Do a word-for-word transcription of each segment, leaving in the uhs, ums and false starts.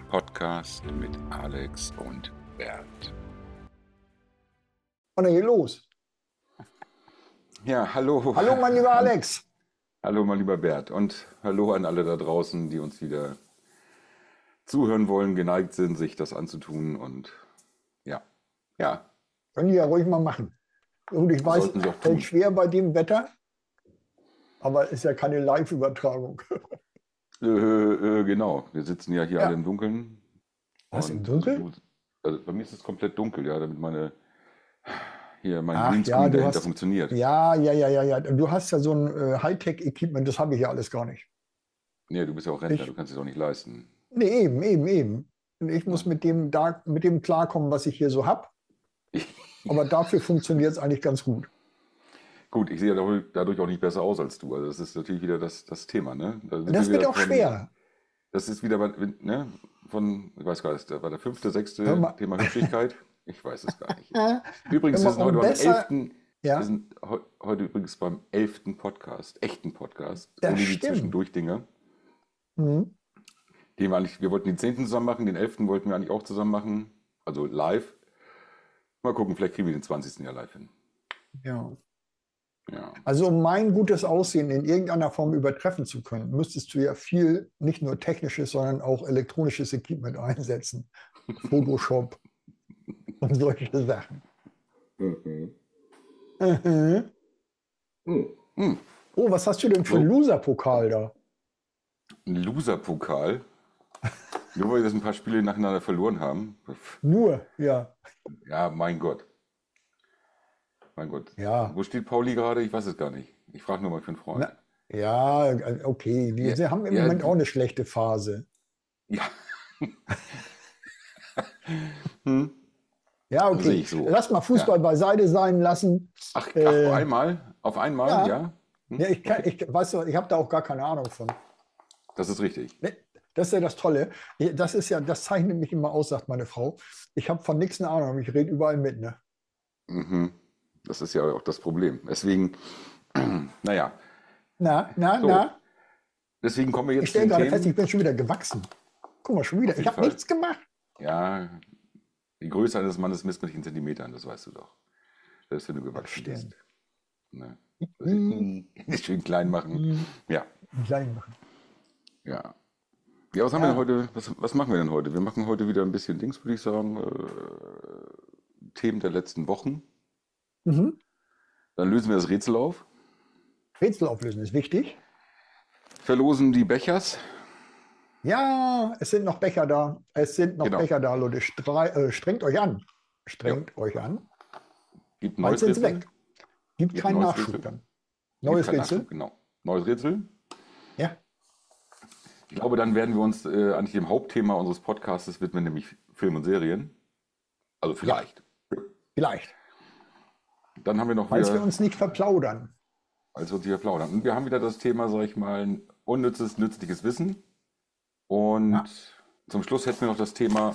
Podcast mit Alex und Bert. Und dann geht los. Ja, hallo. Hallo, mein lieber Alex. Hallo, mein lieber Bert. Und hallo an alle da draußen, die uns wieder zuhören wollen, geneigt sind, sich das anzutun. Und ja, ja. Können die ja ruhig mal machen. Und ich weiß, Sollten sie auch fällt tun. schwer bei dem Wetter, aber ist ja keine Live-Übertragung. Äh, äh, genau, wir sitzen ja hier Ja. alle im Dunkeln. Was, im Und Dunkeln? Also, du, also bei mir ist es komplett dunkel, ja, damit meine hier mein Ach Greenscreen ja, du dahinter hast, funktioniert. ja, ja, ja, ja, ja. Du hast ja so ein äh, Hightech-Equipment, das habe ich ja alles gar nicht. Nee, du bist ja auch Rentner, du Ich, kannst es auch nicht leisten. nee, eben, eben, eben. Und ich muss Ne? mit dem, da, mit dem klarkommen, was ich hier so habe. Aber dafür funktioniert es eigentlich ganz gut. Gut, ich sehe ja dadurch dadurch auch nicht besser aus als du. Also das ist natürlich wieder das, das Thema, ne? Da sind wir Das wird wieder auch von, schwer. das ist wieder, bei- ne? Von, ich weiß gar nicht, das war der fünfte, Hör sechste mal, Thema Hübschigkeit. Ich weiß es gar nicht. hör Übrigens, wir mal, sind heute um beim besser, elften, wir ja, sind heu- heute übrigens beim elften Podcast, echten Podcast, das ohne die stimmt. Zwischendurch-Dinger. Mhm. Den wir eigentlich, wir wollten den zehnten zusammen machen, den elften wollten wir eigentlich auch zusammen machen, also live. Mal gucken, vielleicht kriegen wir den zwanzigsten ja live hin. Ja. Ja. Also um mein gutes Aussehen in irgendeiner Form übertreffen zu können, müsstest du ja viel, nicht nur technisches, sondern auch elektronisches Equipment einsetzen. Photoshop und solche Sachen. Mhm. Mhm. Hm. Oh, was hast du denn für einen So, Loser-Pokal da? ein Loser-Pokal. Nur weil wir das ein paar Spiele nacheinander verloren haben. Nur, ja. Ja, mein Gott. Mein Gott. Ja, Wo steht Pauli gerade? Ich weiß es gar nicht. Ich frage nur mal für einen Freund. na, ja, okay. Die, Ja, sie haben im ja, Moment auch eine schlechte Phase. ja. Hm, Ja, sehe okay. ich so. Lass mal Ja. Fußball beiseite sein lassen. Ach, ach, auf Äh, einmal? Auf einmal, ja, ja? ja, Hm, ich kann, okay. ich, weißt du, ich habe da auch gar keine Ahnung von. Das ist richtig. Ne, das ist ja das Tolle. Das ist ja, das zeichnet mich immer aus, sagt meine Frau. Ich habe von nichts eine Ahnung, ich rede überall mit, ne? Mhm. Das ist ja auch das Problem. Deswegen, naja, Na, na, so. na. Deswegen kommen wir Ich jetzt zu stelle den gerade fest, ich Themen. bin schon wieder gewachsen. Guck mal, schon wieder. Auf Ich jeden habe Fall. nichts gemacht. Ja, die Größe eines Mannes misst man nicht in Zentimetern, das weißt du doch. Selbst wenn du Das gewachsen stimmt. bist. Ne? Hm, Schön klein machen. hm, Ja, klein machen. ja. Ja, was haben wir denn Ja. heute? Was, was machen wir denn heute? Wir machen heute wieder ein bisschen Dings, würde ich sagen. Äh, Themen der letzten Wochen. Mhm. Dann lösen wir das Rätsel auf. Rätsel auflösen ist wichtig. Verlosen die Bechers. Ja, es sind noch Becher da. Es sind noch Genau. Becher da, Leute. Strei äh, strengt euch an. Ja. Strengt euch an. Gibt ein Bald neues sind sie Rätsel. weg. Gibt Gibt ein keinen neues Nachschub Rätsel. dann. Gibt Neues keinen Nachschub, Rätsel. genau. Neues Rätsel. Ja, Ich glaube, dann werden wir uns äh, eigentlich dem Hauptthema unseres Podcasts widmen, nämlich Film und Serien. Also ja, vielleicht. vielleicht. Dann haben wir noch Falls wir wieder, uns nicht verplaudern. als wir uns hier plaudern. Und wir haben wieder das Thema, sag ich mal, unnützes, nützliches Wissen. Und Ja, zum Schluss hätten wir noch das Thema,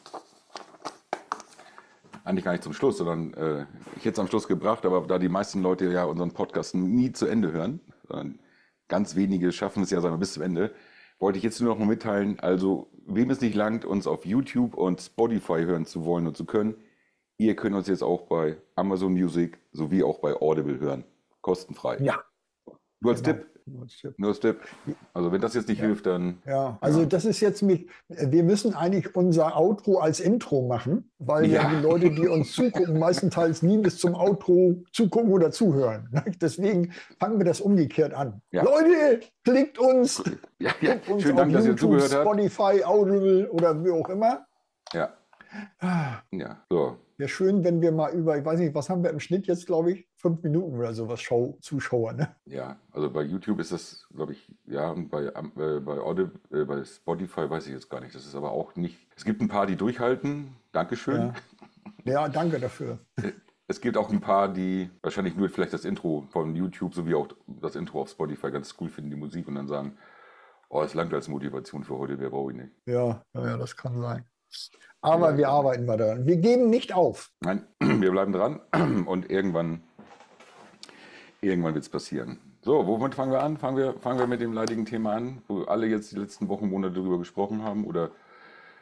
eigentlich gar nicht zum Schluss, sondern äh, ich hätte es am Schluss gebracht, aber da die meisten Leute ja unseren Podcast nie zu Ende hören, sondern ganz wenige schaffen es ja, sagen wir, bis zum Ende, wollte ich jetzt nur noch mal mitteilen, also wem es nicht langt, uns auf YouTube und Spotify hören zu wollen und zu können, ihr könnt uns jetzt auch bei Amazon Music sowie auch bei Audible hören. Kostenfrei. ja, Nur als genau. Tipp, nur als Tipp. Also wenn das jetzt nicht Ja, hilft, dann ja, also ja. das ist jetzt mit, wir müssen eigentlich unser Outro als Intro machen, weil ja Ja, die Leute, die uns zugucken, meistenteils nie bis zum Outro zugucken oder zuhören. Deswegen fangen wir das umgekehrt an. ja, Leute, klickt uns, ja, ja. guckt uns Schönen auf Dank, dass ihr YouTube, zugehört habt. Spotify, Audible oder wie auch immer. Ja, Ah, ja, so. wäre schön, wenn wir mal über, ich weiß nicht, was haben wir im Schnitt jetzt, glaube ich, fünf Minuten oder sowas Show, Zuschauer, ne? Ja, also bei YouTube ist das, glaube ich, ja, und bei, am- äh, bei Audible, äh, bei Spotify weiß ich jetzt gar nicht. Das ist aber auch nicht. Es gibt ein paar, die durchhalten. Dankeschön. Ja, ja, danke dafür. Äh, Es gibt auch ein paar, die wahrscheinlich nur vielleicht das Intro von YouTube sowie auch das Intro auf Spotify ganz cool finden, die Musik, und dann sagen, oh, es langt als Motivation für heute, wer brauche ich nicht. Ja, ja, ja, das kann sein. Wir Aber bleiben wir dran. arbeiten mal daran. Wir geben nicht auf. Nein, wir bleiben dran und irgendwann, irgendwann wird es passieren. So, womit fangen wir an? Fangen wir, fangen wir mit dem leidigen Thema an, wo alle jetzt die letzten Wochen, Monate darüber gesprochen haben oder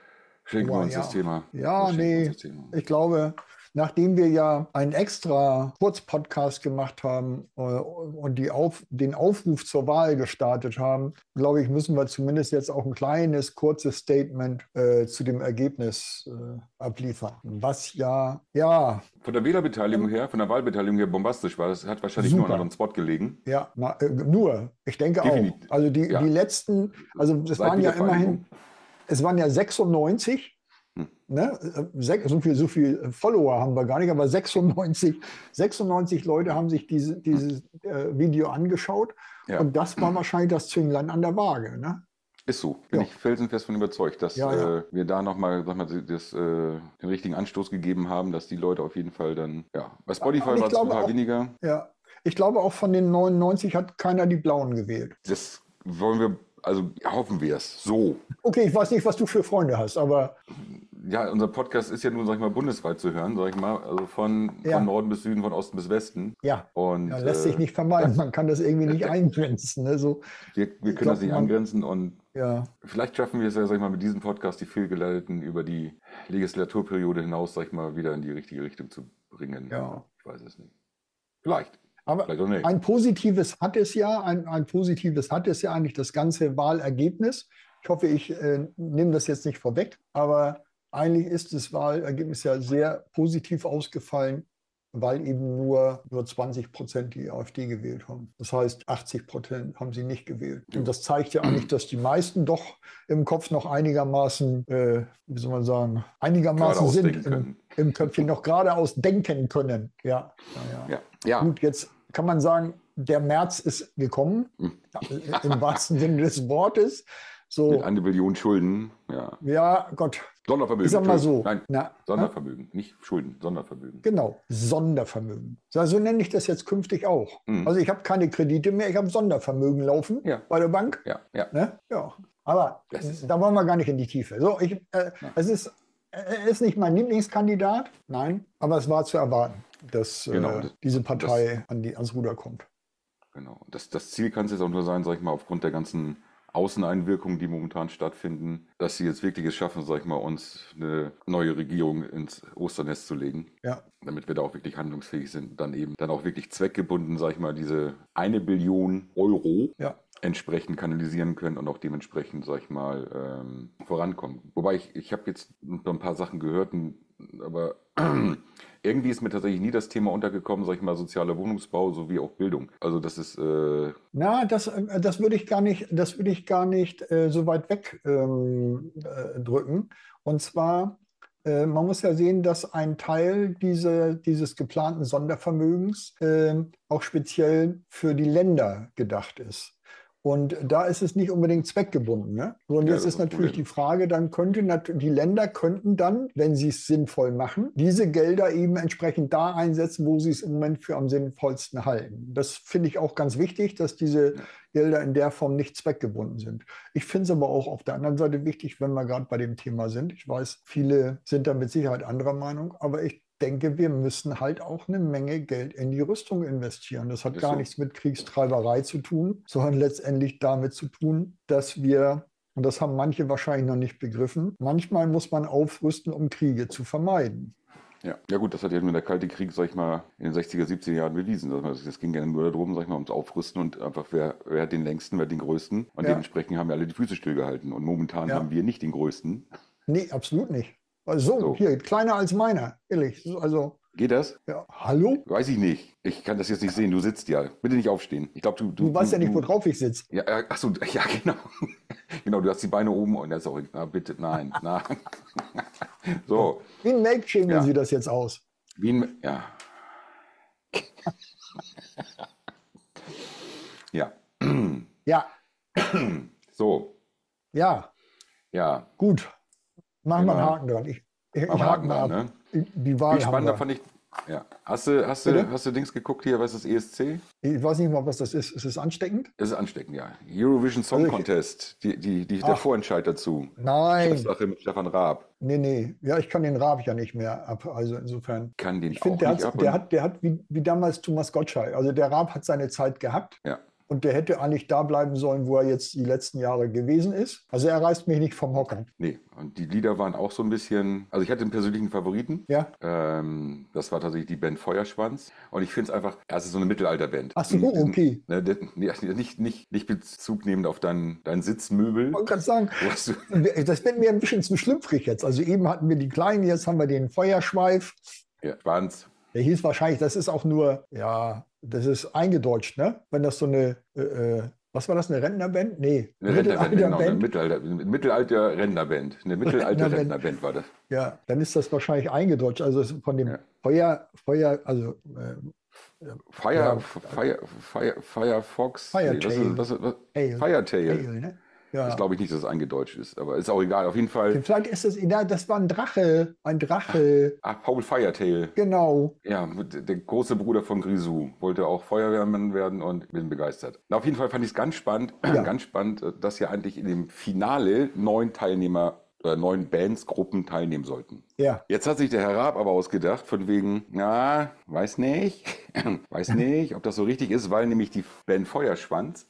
Schenken wir Aber uns ja, das Thema. ja, Schenken wir uns nee, das Thema. ich glaube, nachdem wir ja einen extra Kurzpodcast gemacht haben äh, und die Auf, den Aufruf zur Wahl gestartet haben, glaube ich, müssen wir zumindest jetzt auch ein kleines, kurzes Statement äh, zu dem Ergebnis äh, abliefern. Was ja, ja, Von der Wählerbeteiligung ähm, her, von der Wahlbeteiligung her bombastisch war. Das hat wahrscheinlich nur an super. unserem Spot gelegen. Ja, na, äh, nur, ich denke auch. Definitiv. Also die, die Ja, letzten, also es seit waren ja Wiedervereinigung. immerhin, es waren ja sechsundneunzig. Hm. Ne? Sech- So viel, so viel Follower haben wir gar nicht, aber sechsundneunzig, sechsundneunzig Leute haben sich diese, dieses äh, Video angeschaut. Ja, Und das war wahrscheinlich das Zünglein an der Waage. Ne? ist so. Bin Ja, ich felsenfest von überzeugt, dass ja, ja. äh, wir da nochmal, sag mal, das, äh, den richtigen Anstoß gegeben haben, dass die Leute auf jeden Fall dann, ja, bei Spotify Und ich war es ein glaube paar auch, weniger. ja, ich glaube auch von den neunundneunzig hat keiner die Blauen gewählt. Das wollen wir, also hoffen wir es. So. Okay, ich weiß nicht, was du für Freunde hast, aber Ja, unser Podcast ist ja nun, sag ich mal, bundesweit zu hören, sag ich mal, also von, von ja, Norden bis Süden, von Osten bis Westen. ja, Und ja, lässt sich äh, nicht vermeiden. Man kann das irgendwie nicht ja, eingrenzen. Ne? So, wir, wir ich können das glaube, nicht man, angrenzen und ja, vielleicht schaffen wir es ja, sag ich mal, mit diesem Podcast die Fehlgeleiteten über die Legislaturperiode hinaus, sag ich mal, wieder in die richtige Richtung zu bringen. ja. Ich weiß es nicht. Vielleicht, Aber vielleicht auch nicht. ein positives hat es ja, ein, ein positives hat es ja eigentlich das ganze Wahlergebnis. Ich hoffe, ich äh, nehme das jetzt nicht vorweg, aber eigentlich ist das Wahlergebnis ja sehr positiv ausgefallen, weil eben nur, nur zwanzig Prozent die AfD gewählt haben. Das heißt, achtzig Prozent haben sie nicht gewählt. Und Jo. das zeigt ja eigentlich, dass die meisten doch im Kopf noch einigermaßen, äh, wie soll man sagen, einigermaßen Geradeaus sind denken im, können. im Köpfchen, noch geradeaus denken können. Ja, ja, ja. Ja, ja. Gut, jetzt kann man sagen, der März ist gekommen, Hm. im wahrsten Sinne des Wortes. Mit So, einer Billion Schulden, ja. ja, Gott, Sondervermögen, ich sag mal Entschuldigung. so, Nein, na, hä? Sondervermögen, nicht Schulden, Sondervermögen. Genau, Sondervermögen. So, so nenne ich das jetzt künftig auch. Mhm. Also ich habe keine Kredite mehr, ich habe Sondervermögen laufen Ja, bei der Bank. ja, ja. Ne? Ja, aber Das ist, da wollen wir gar nicht in die Tiefe. So, ich, äh, ja. es ist, er ist nicht mein Lieblingskandidat, nein, aber es war zu erwarten, dass Genau, äh, das, diese das, Partei an die, ans Ruder kommt. genau. Das, das Ziel kann es jetzt auch nur sein, sag ich mal, aufgrund der ganzen Außeneinwirkungen, die momentan stattfinden, dass sie jetzt wirklich es schaffen, sag ich mal, uns eine neue Regierung ins Osternest zu legen, Ja, damit wir da auch wirklich handlungsfähig sind, dann eben dann auch wirklich zweckgebunden, sag ich mal, diese eine Billion Euro ja. entsprechend kanalisieren können und auch dementsprechend, sag ich mal, ähm, vorankommen. Wobei ich, ich habe jetzt noch ein paar Sachen gehört, aber irgendwie ist mir tatsächlich nie das Thema untergekommen, sag ich mal, sozialer Wohnungsbau sowie auch Bildung. Also das ist, äh, Na, das, äh, das würde ich gar nicht, das würde ich gar nicht äh, so weit weg ähm, äh, drücken. Und zwar, äh, man muss ja sehen, dass ein Teil diese, dieses geplanten Sondervermögens äh, auch speziell für die Länder gedacht ist. Und da ist es nicht unbedingt zweckgebunden. Ne? So, und ja, jetzt das ist ist das natürlich die Problem. Frage, dann könnte nat- die Länder könnten dann, wenn sie es sinnvoll machen, diese Gelder eben entsprechend da einsetzen, wo sie es im Moment für am sinnvollsten halten. Das finde ich auch ganz wichtig, dass diese Ja. Gelder in der Form nicht zweckgebunden sind. Ich finde es aber auch auf der anderen Seite wichtig, wenn wir gerade bei dem Thema sind. Ich weiß, viele sind da mit Sicherheit anderer Meinung, aber ich denke, wir müssen halt auch eine Menge Geld in die Rüstung investieren. Das hat Ist gar so. nichts mit Kriegstreiberei zu tun, sondern letztendlich damit zu tun, dass wir, und das haben manche wahrscheinlich noch nicht begriffen, manchmal muss man aufrüsten, um Kriege zu vermeiden. Ja. Ja gut, das hat ja nur der Kalte Krieg, sag ich mal, in den sechziger, siebziger Jahren bewiesen. Das ging ja nur darum, sag ich mal, ums Aufrüsten und einfach, wer, wer hat den längsten, wer hat den größten. Und Ja, dementsprechend haben wir alle die Füße stillgehalten. Und momentan haben ja. wir nicht den größten. Nee, absolut nicht. Also so, So, hier, kleiner als meiner, ehrlich. Also, geht das? ja, hallo? Weiß ich nicht. Ich kann das jetzt nicht sehen. Du sitzt ja. Bitte nicht aufstehen. Ich glaube, du, du, Du weißt du, ja nicht, du, worauf ich sitze. ja, äh, ach so, ja, genau. Genau, du hast die Beine oben und das ist auch, na, bitte, nein, nein. So, Wie ein Melkschemel ja, sieht das jetzt aus. wie ein, ja, ja. Ja, So, ja, ja, gut. Machen wir einen immer, Haken dran. Ich, ich, machen ich wir hake Haken mal dran, ab. ne? Die Viel Wahl haben spannender wir. fand ich, ja. Hast du, hast du, Bitte? hast du Dings geguckt hier, was ist E S C? Ich weiß nicht mal, was das ist. Ist es ansteckend? Das ist ansteckend, ja. Eurovision Song Also ich, Contest, die, die, die, der ach, Vorentscheid dazu. nein. Chefsache mit Stefan Raab. Nee, nee. Ja, ich kann den Raab ja nicht mehr ab. Also insofern. Kann den Ich finde, auch der nicht hat, ab der und, hat, der hat wie, wie damals Thomas Gottschalk. Also der Raab hat seine Zeit gehabt. ja. und der hätte eigentlich da bleiben sollen, wo er jetzt die letzten Jahre gewesen ist. Also er reißt mich nicht vom Hocker. Nee, und die Lieder waren auch so ein bisschen, also ich hatte einen persönlichen Favoriten. Ja. Ähm, das war tatsächlich die Band Feuerschwanz. Und ich finde es einfach, ja, es ist so eine Mittelalterband. Ach so, Diesen- okay. Ne, der- nee, nicht, nicht, nicht Bezug nehmend auf dein, dein Sitzmöbel. Ich wollte gerade sagen, Was du, das wird mir ein bisschen zu schlüpfrig jetzt. Also eben hatten wir die Kleinen, jetzt haben wir den Feuerschweif. ja, Schwanz. Der hieß wahrscheinlich, das ist auch nur, ja, das ist eingedeutscht, ne? Wenn das so eine, äh, äh, was war das, eine Rentnerband? Nee, Eine Rentnerband, genau, eine Mittelalterband. Mittelalter, eine Mittelalter Rentnerband. Eine mittelalte Rentnerband. Rentnerband war das. Ja, dann ist das wahrscheinlich eingedeutscht. Also es ist von dem Ja. Feuer, Feuer, also äh, Fire, Ja. Fire, Fire, Firefox. Firetail. Nee, was ist, was, was, Hail. Firetail. Hail, ne? Ja. Das glaube ich nicht, dass es eingedeutscht ist, aber ist auch egal. Auf jeden Fall. Vielleicht ist das, ja, das war ein Drache, ein Drache, Ah, Paul Firetail. genau. Ja, mit- der große Bruder von Grisou wollte auch Feuerwehrmann werden und bin begeistert. Na, auf jeden Fall fand ich es ganz spannend, Ja. ganz spannend, dass ja eigentlich in dem Finale neun Teilnehmer oder neun Bandsgruppen teilnehmen sollten. Ja, Jetzt hat sich der Herr Raab aber ausgedacht, von wegen, na, weiß nicht, weiß nicht, ob das so richtig ist, weil nämlich die Band Feuerschwanz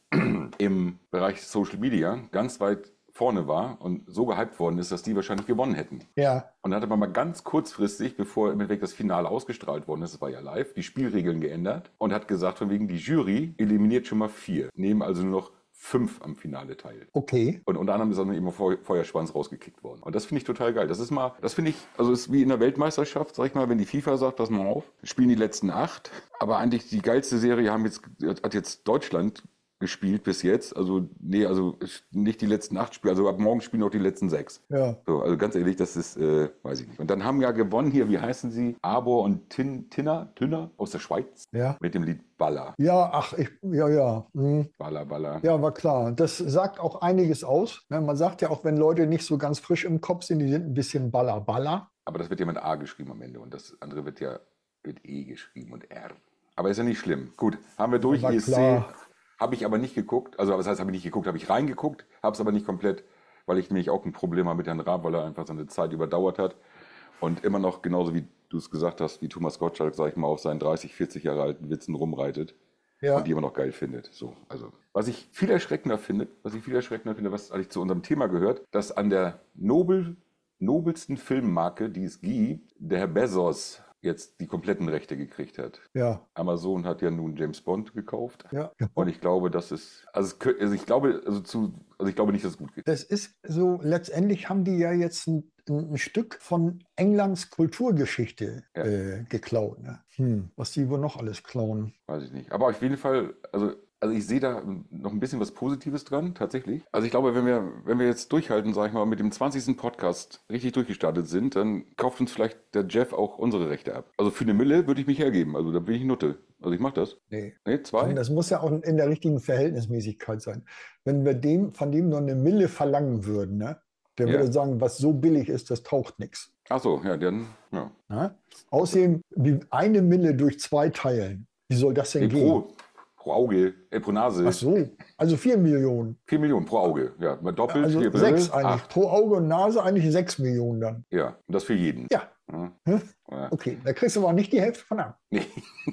im Bereich Social Media ganz weit vorne war und so gehypt worden ist, dass die wahrscheinlich gewonnen hätten. ja, Und dann hat er mal ganz kurzfristig, bevor im Endeffekt das Finale ausgestrahlt worden ist, das war ja live, die Spielregeln geändert und hat gesagt, von wegen die Jury eliminiert schon mal vier, nehmen also nur noch fünf am Finale teil. okay. Und unter anderem ist dann eben Feu Feuerschwanz rausgekickt worden. Und das finde ich total geil. Das ist mal, das finde ich, also ist wie in der Weltmeisterschaft, sag ich mal, wenn die FIFA sagt, pass mal auf, spielen die letzten acht. Aber eigentlich die geilste Serie haben jetzt, hat jetzt Deutschland gespielt bis jetzt. Also, nee, also nicht die letzten acht Spiele. Also ab morgen spielen auch die letzten sechs. Ja, So, also ganz ehrlich, das ist, äh, weiß ich nicht. Und dann haben ja gewonnen hier, wie heißen sie? Arbor und Tin, Tinner, Tünner aus der Schweiz ja. mit dem Lied Baller. Ja, ach, ich, ja, ja. Hm. Baller, Baller. Ja, war klar. Das sagt auch einiges aus. Ne, man sagt ja auch, wenn Leute nicht so ganz frisch im Kopf sind, die sind ein bisschen baller, baller. Aber das wird ja mit A geschrieben am Ende und das andere wird ja mit E geschrieben und R. Aber ist ja nicht schlimm. Gut, haben wir durch. War E S C klar. habe ich aber nicht geguckt. Also, was heißt, habe ich nicht geguckt? Habe ich reingeguckt, habe es aber nicht komplett, weil ich nämlich auch ein Problem habe mit Herrn Raab, weil er einfach seine Zeit überdauert hat und immer noch, genauso wie du es gesagt hast, wie Thomas Gottschalk, sag ich mal, auf seinen dreißig, vierzig Jahre alten Witzen rumreitet. Ja, Und die immer noch geil findet. So, also, was ich viel erschreckender finde, was ich viel erschreckender finde, was eigentlich zu unserem Thema gehört, dass an der nobel, nobelsten Filmmarke, die es gibt, der Herr Bezos jetzt die kompletten Rechte gekriegt hat. ja, Amazon hat ja nun James Bond gekauft. ja. Und ich glaube, das ist, also, es, kö- also ich glaube, also zu, also ich glaube nicht, dass es gut geht. Das ist so, letztendlich haben die ja jetzt ein, ein Stück von Englands Kulturgeschichte Ja. äh, geklaut. Ne? Hm, was die wohl noch alles klauen. Weiß ich nicht. Aber auf jeden Fall, also, also ich sehe da noch ein bisschen was Positives dran, tatsächlich. Also ich glaube, wenn wir, wenn wir jetzt durchhalten, sag ich mal, mit dem zwanzigsten Podcast richtig durchgestartet sind, dann kauft uns vielleicht der Jeff auch unsere Rechte ab. Also für eine Mille würde ich mich hergeben. Also da bin ich Nutte. Also ich mache das. Nee. Ne, Komm, zwei? das muss ja auch in der richtigen Verhältnismäßigkeit sein. Wenn wir dem, von dem nur eine Mille verlangen würden, ne? Der Ja. würde sagen, was so billig ist, das taucht nichts. Ach so, ja, dann, ja. Ne? Außerdem, die eine Mille durch zwei teilen. Wie soll das denn Nee, gehen? pro, pro Auge, äh, pro Nase. Ach so, also vier Millionen. Vier Millionen pro Auge. Ja, mal doppelt. Also vier, sechs eigentlich. acht. Pro Auge und Nase eigentlich sechs Millionen dann. Ja, und das für jeden. Ja, Ja. Hm? Ja. okay. Da kriegst du aber nicht die Hälfte von ab. Nee.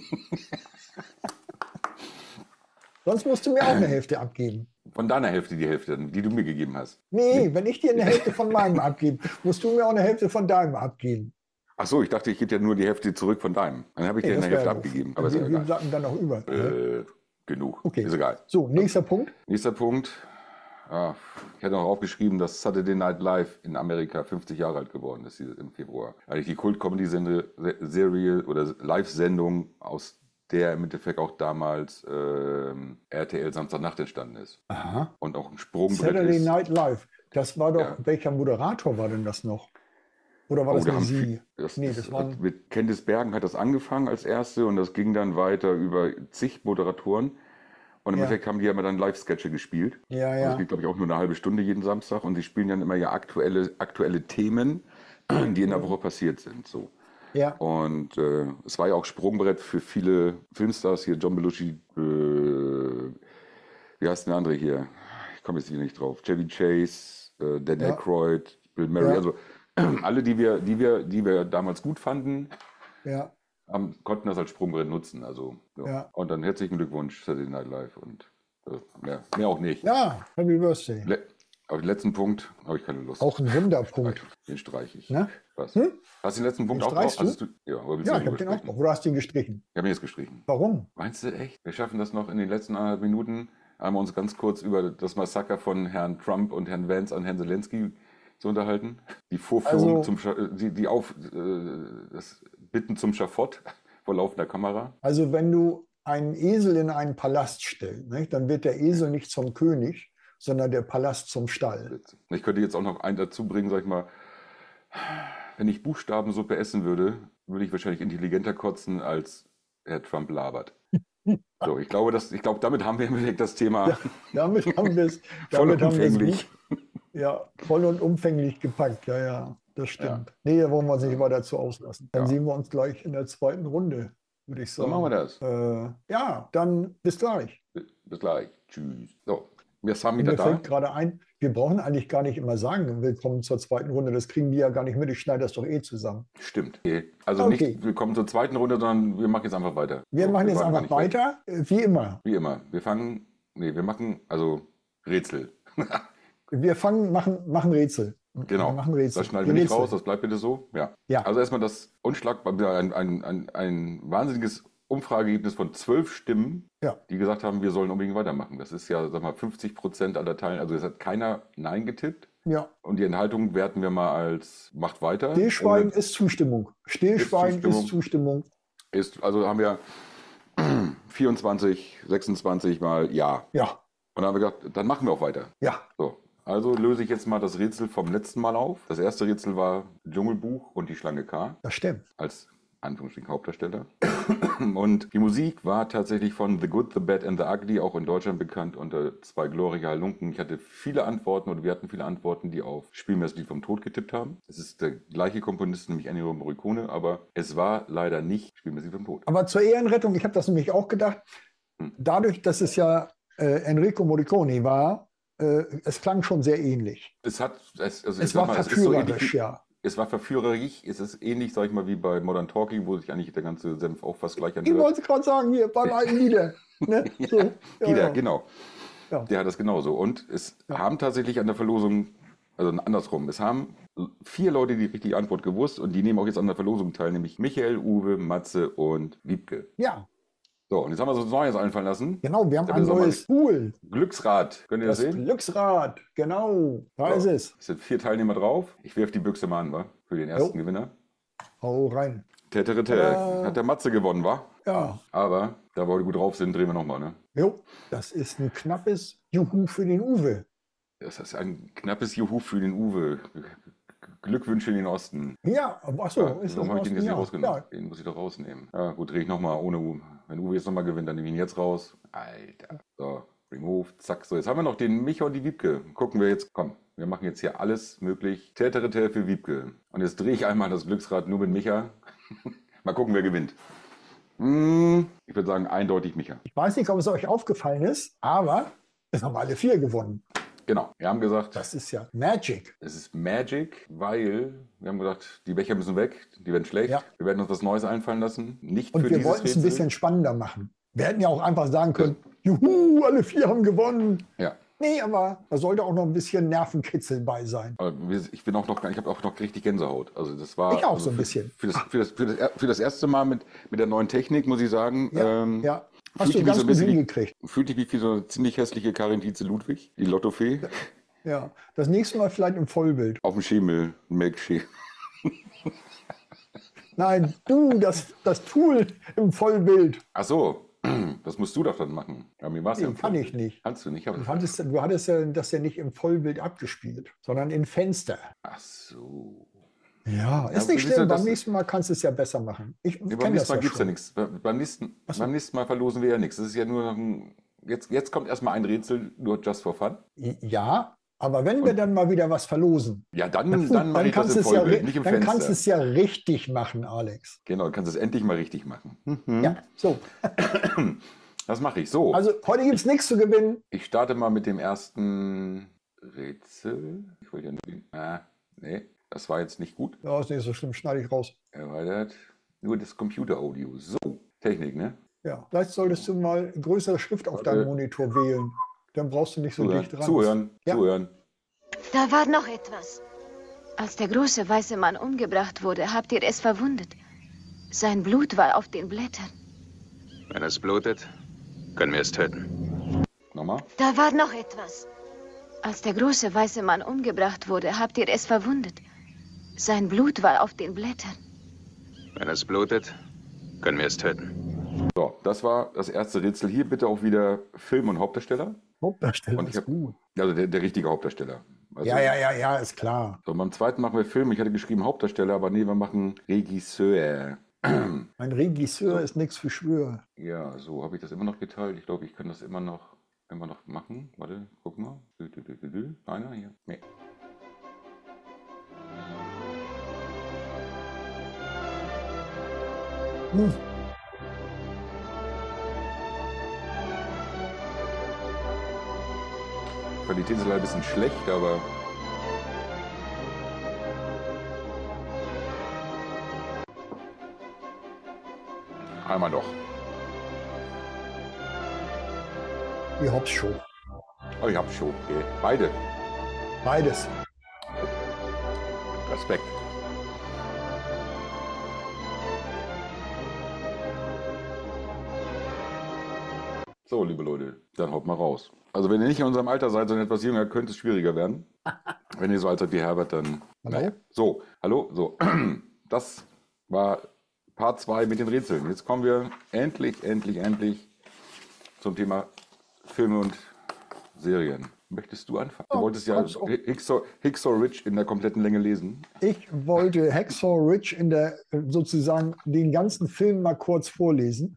Sonst musst du mir auch eine Hälfte abgeben. Von deiner Hälfte die Hälfte, die du mir gegeben hast. Nee, wenn ich dir eine Hälfte von meinem abgebe, musst du mir auch eine Hälfte von deinem abgeben. Ach so, ich dachte, ich gebe dir nur die Hälfte zurück von deinem. Dann habe ich dir Nee, eine das wär Hälfte doof. abgegeben. Aber ist ja wir, wir egal. bleiben dann noch über. Äh, genug. Okay. Ist egal. So, nächster Punkt. Nächster Punkt. Ah, ich hatte noch aufgeschrieben, dass Saturday Night Live in Amerika fünfzig Jahre alt geworden ist dieses- im Februar. Eigentlich die Kult-Comedy-Serie oder Live-Sendung, aus der im Endeffekt auch damals ähm, R T L Samstagnacht entstanden ist. Aha. Und auch ein Sprungbrett Saturday ist. Night Live. Das war doch, Ja. welcher Moderator war denn das noch? Oder war Oh, das da nur haben Sie? viel- das, Nee, das, das waren- mit Candice Bergen hat das angefangen als erste und das ging dann weiter über zig Moderatoren. Und im Ja. Endeffekt haben die ja immer dann Live-Sketche gespielt. Ja, Und ja. das geht, glaube ich, auch nur eine halbe Stunde jeden Samstag. Und sie spielen dann immer ja aktuelle, aktuelle Themen, die in der Woche passiert sind. So. Ja, Und äh, es war ja auch Sprungbrett für viele Filmstars hier. John Belushi, äh, wie heißt denn der andere hier? Ich komme jetzt hier nicht drauf. Chevy Chase, äh, Dan Ja. Aykroyd, Bill Murray. Ja. Also alle, die wir, die, wir, die wir damals gut fanden, ja. haben, konnten das als Sprungbrett nutzen. Also, so. Ja. Und dann herzlichen Glückwunsch, Saturday Night Live. Und Also, ja, mehr auch nicht. Ja, Happy Birthday. Le Auf den letzten Punkt habe ich keine Lust. Auch ein Wunderpunkt. Den streiche ich. Ne? Was? Hm? Hast du den letzten Punkt Den auch drauf? streichst du? Hast du? Ja, aber willst Ja, du ich habe den auch sprechen? drauf. Oder hast du ihn gestrichen? Ich habe ihn jetzt gestrichen. Warum? Meinst du echt? Wir schaffen das noch in den letzten anderthalb Minuten, einmal uns ganz kurz über das Massaker von Herrn Trump und Herrn Vance an Herrn Zelensky zu unterhalten? Die Vorführung Also- zum Scha die, die auf äh, das Bitten zum Schafott vor laufender Kamera. Also wenn du einen Esel in einen Palast stellst, nicht, dann wird der Esel nicht zum König, sondern der Palast zum Stall. Ich könnte jetzt auch noch einen dazu bringen, sag ich mal, wenn ich Buchstabensuppe essen würde, würde ich wahrscheinlich intelligenter kotzen, als Herr Trump labert. So, ich glaube, das, ich glaube, damit haben wir im Endeffekt das Thema Ja, damit haben wir es vollumfänglich. Ja, voll und umfänglich gepackt. Ja, ja, das stimmt. Nee, da wollen wir uns nicht weiter zu auslassen. Dann Ja. sehen wir uns gleich in der zweiten Runde, würde ich So sagen. machen wir das. Äh, ja, dann bis gleich. Bis gleich. Tschüss. So, wir haben Und wieder mir da. fällt gerade ein, wir brauchen eigentlich gar nicht immer sagen, willkommen zur zweiten Runde. Das kriegen die ja gar nicht mit. Ich schneide das doch eh zusammen. Stimmt. Okay. Also Okay. nicht, wir kommen zur zweiten Runde, sondern wir machen jetzt einfach weiter. Wir So, machen jetzt waren gar einfach nicht weg. weiter, äh, wie immer. Wie immer. Wir fangen, nee, wir machen, also Rätsel. Wir fangen, machen, machen Rätsel. Genau. Wir machen Rätsel. Das schneiden wir nicht Rätsel. raus, das bleibt bitte so. Ja. Ja. Also erstmal das unschlagbar, ein, ein, ein, ein wahnsinniges Umfrageergebnis von zwölf Stimmen, Ja. die gesagt haben, wir sollen unbedingt weitermachen. Das ist ja, sag mal, fünfzig Prozent aller Teilen. Also es hat keiner Nein getippt. Ja. Und die Enthaltung werten wir mal als macht weiter. Stillschweigen Ohne- ist Zustimmung. Stillschweigen Zustimmung. ist Zustimmung. ist, also haben wir vierundzwanzig, sechsundzwanzig mal Ja. Ja. Und dann haben wir gesagt, dann machen wir auch weiter. Ja. So, also löse ich jetzt mal das Rätsel vom letzten Mal auf. Das erste Rätsel war Dschungelbuch und die Schlange K Das stimmt. als Anführungsstrichen Hauptdarsteller. Und die Musik war tatsächlich von The Good, The Bad and The Ugly, auch in Deutschland bekannt unter zwei glorreiche Halunken. Ich hatte viele Antworten oder wir hatten viele Antworten, die auf Spiel mir das Lied vom Tod getippt haben. Es ist der gleiche Komponist, nämlich Ennio Morricone, aber es war leider nicht Spiel mir das Lied vom Tod. Aber zur Ehrenrettung, ich habe das nämlich auch gedacht, Hm. dadurch, dass es ja äh, Enrico Morricone war, äh, es klang schon sehr ähnlich. Es hat, es, also ich Es sag war mal, es ist so ähnlich verführerisch, wie, ja. es war verführerisch, es ist ähnlich, sag ich mal, wie bei Modern Talking, wo sich eigentlich der ganze Senf auch fast gleich Ich anhört. wollte es gerade sagen, hier beim alten Lieder. Ne? So, ja, Gieder, ja. genau. Ja. Der hat das genauso. Und es Ja. haben tatsächlich an der Verlosung, also andersrum, es haben vier Leute die richtige Antwort gewusst und die nehmen auch jetzt an der Verlosung teil, nämlich Michael, Uwe, Matze und Wiebke. Ja, So, und jetzt haben wir uns was Neues einfallen lassen. genau, wir haben Ich hab ein jetzt auch mal neues Tool. Glücksrad. Könnt ihr das, Das sehen? Glücksrad, genau, da So, ist es. Es sind vier Teilnehmer drauf. Ich werfe die Büchse mal an, wa? Für den ersten Jo. Gewinner. Hau rein. Täterete. Tada. Hat der Matze gewonnen, wa? Ja, Aber da wir heute gut drauf sind, drehen wir nochmal, ne? jo, das ist ein knappes Juhu für den Uwe. Das ist ein knappes Juhu für den Uwe. Glückwünsche in den Osten. Ja, achso, Ja, ist das warum habe ich den jetzt ja. nicht rausgenommen? Ja, Den muss ich doch rausnehmen. Ja, gut, drehe ich nochmal ohne Uwe. Wenn Uwe jetzt nochmal gewinnt, dann nehme ich ihn jetzt raus. Alter. So, remove, zack. So, jetzt haben wir noch den Micha und die Wiebke. Gucken wir jetzt, komm, wir machen jetzt hier alles möglich. Täterete für Wiebke. Und jetzt drehe ich einmal das Glücksrad nur mit Micha. Mal gucken, wer gewinnt. Hm, ich würde sagen, eindeutig Micha. ich weiß nicht, ob es euch aufgefallen ist, aber es haben alle vier gewonnen. Genau, wir haben gesagt, Das ist ja Magic. es ist Magic, weil wir haben gedacht, die Becher müssen weg, die werden schlecht. Ja. Wir werden uns was Neues einfallen lassen. Nicht Und für wir dieses wollten es ein Rätsel. bisschen spannender machen. Wir hätten ja auch einfach sagen können, juhu, alle vier haben gewonnen. Ja. Nee, aber da sollte auch noch ein bisschen Nervenkitzel bei sein. Aber wir- ich bin auch noch, ich habe auch noch richtig Gänsehaut. Also das war Ich auch also so ein für, bisschen. Für das, für, das, für, das, er- für das erste Mal mit, mit der neuen Technik, muss ich sagen, Ja, ähm, ja. fühlt Hast sich du wie ganz so ein gut bisschen wie- hingekriegt. fühlte ich mich wie so eine ziemlich hässliche Karin Dietze Ludwig, die Lottofee, Ja. Das nächste Mal vielleicht im Vollbild. auf dem Schemel, ein Melkschemel. Nein, du, das, das Tool im Vollbild. Ach so, das musst du doch dann machen. Ja, mir war's ja Nee, im kann Vollbild. ich nicht. Kannst du nicht? Aber Du hattest, du hattest ja das ja nicht im Vollbild abgespielt, sondern in Fenster. Ach so. Ja, ist Ja, nicht siehst du, schlimm. das- Beim nächsten Mal kannst du es ja besser machen. Ich Nee, beim kenne das nächsten Mal ja gibt es ja schon. nichts. Be- Beim nächsten, Ach so. beim nächsten Mal verlosen wir ja nichts. Das ist ja nur noch ein. Jetzt, jetzt kommt erstmal ein Rätsel, nur just for fun. Ja, aber wenn wir dann mal wieder was verlosen, Ja, dann, dann, dann mache dann ich das kannst, im du es ja, Vollbild, ri- nicht im dann kannst du Fenster. es ja richtig machen, Alex. Genau, du kannst es endlich mal richtig machen. Mhm. Ja, so. Das mache ich so. Also heute gibt es nichts zu gewinnen. Ich starte mal mit dem ersten Rätsel. Ich wollte ja nur. Ah, nee, das war jetzt nicht gut. Ja, ist nicht so schlimm, schneide ich raus. Erweitert. Nur das Computer-Audio. So, Technik, ne? Ja, vielleicht solltest du mal größere Schrift auf deinem Monitor wählen. Dann brauchst du nicht so Zuhören, dicht dran. zuhören, Ja. zuhören. Da war noch etwas. Als der große weiße Mann umgebracht wurde, habt ihr es verwundet. Sein Blut war auf den Blättern. Wenn es blutet, können wir es töten. Nochmal. Da war noch etwas. Als der große weiße Mann umgebracht wurde, habt ihr es verwundet. Sein Blut war auf den Blättern. Wenn es blutet, können wir es töten. So, das war das erste Rätsel. Hier bitte auch wieder Film und Hauptdarsteller. Hauptdarsteller Und ich ist hab, gut. also der, der richtige Hauptdarsteller. Also, Ja, ja, ja, ja, ist klar. So, beim zweiten machen wir Film. Ich hatte geschrieben Hauptdarsteller, aber nee, wir machen Regisseur. Ein Regisseur So. ist nichts für Schwör. Ja, so habe ich das immer noch geteilt. Ich glaube, ich kann das immer noch, immer noch machen. Warte, guck mal. Dü, dü, dü, dü, dü. Einer hier. Nee. Hm. Qualität ist leider ein bisschen schlecht, aber einmal doch. Die Hobbs Show. Oh, ich hab schon. Okay. Beide. Beides. Respekt. So, liebe Leute, dann haut mal raus. Also wenn ihr nicht in unserem Alter seid, sondern etwas jünger, könnte es schwieriger werden. Wenn ihr so alt seid wie Herbert, dann... Hallo? Naja. So, hallo, so. Das war Part zwei mit den Rätseln. Jetzt kommen wir endlich, endlich, endlich zum Thema Filme und Serien. Möchtest du anfangen? Du Oh, wolltest ja kannst auch. Hicksaw, Hicksaw Ridge in der kompletten Länge lesen. Ich wollte Hacksaw Ridge in der sozusagen den ganzen Film mal kurz vorlesen.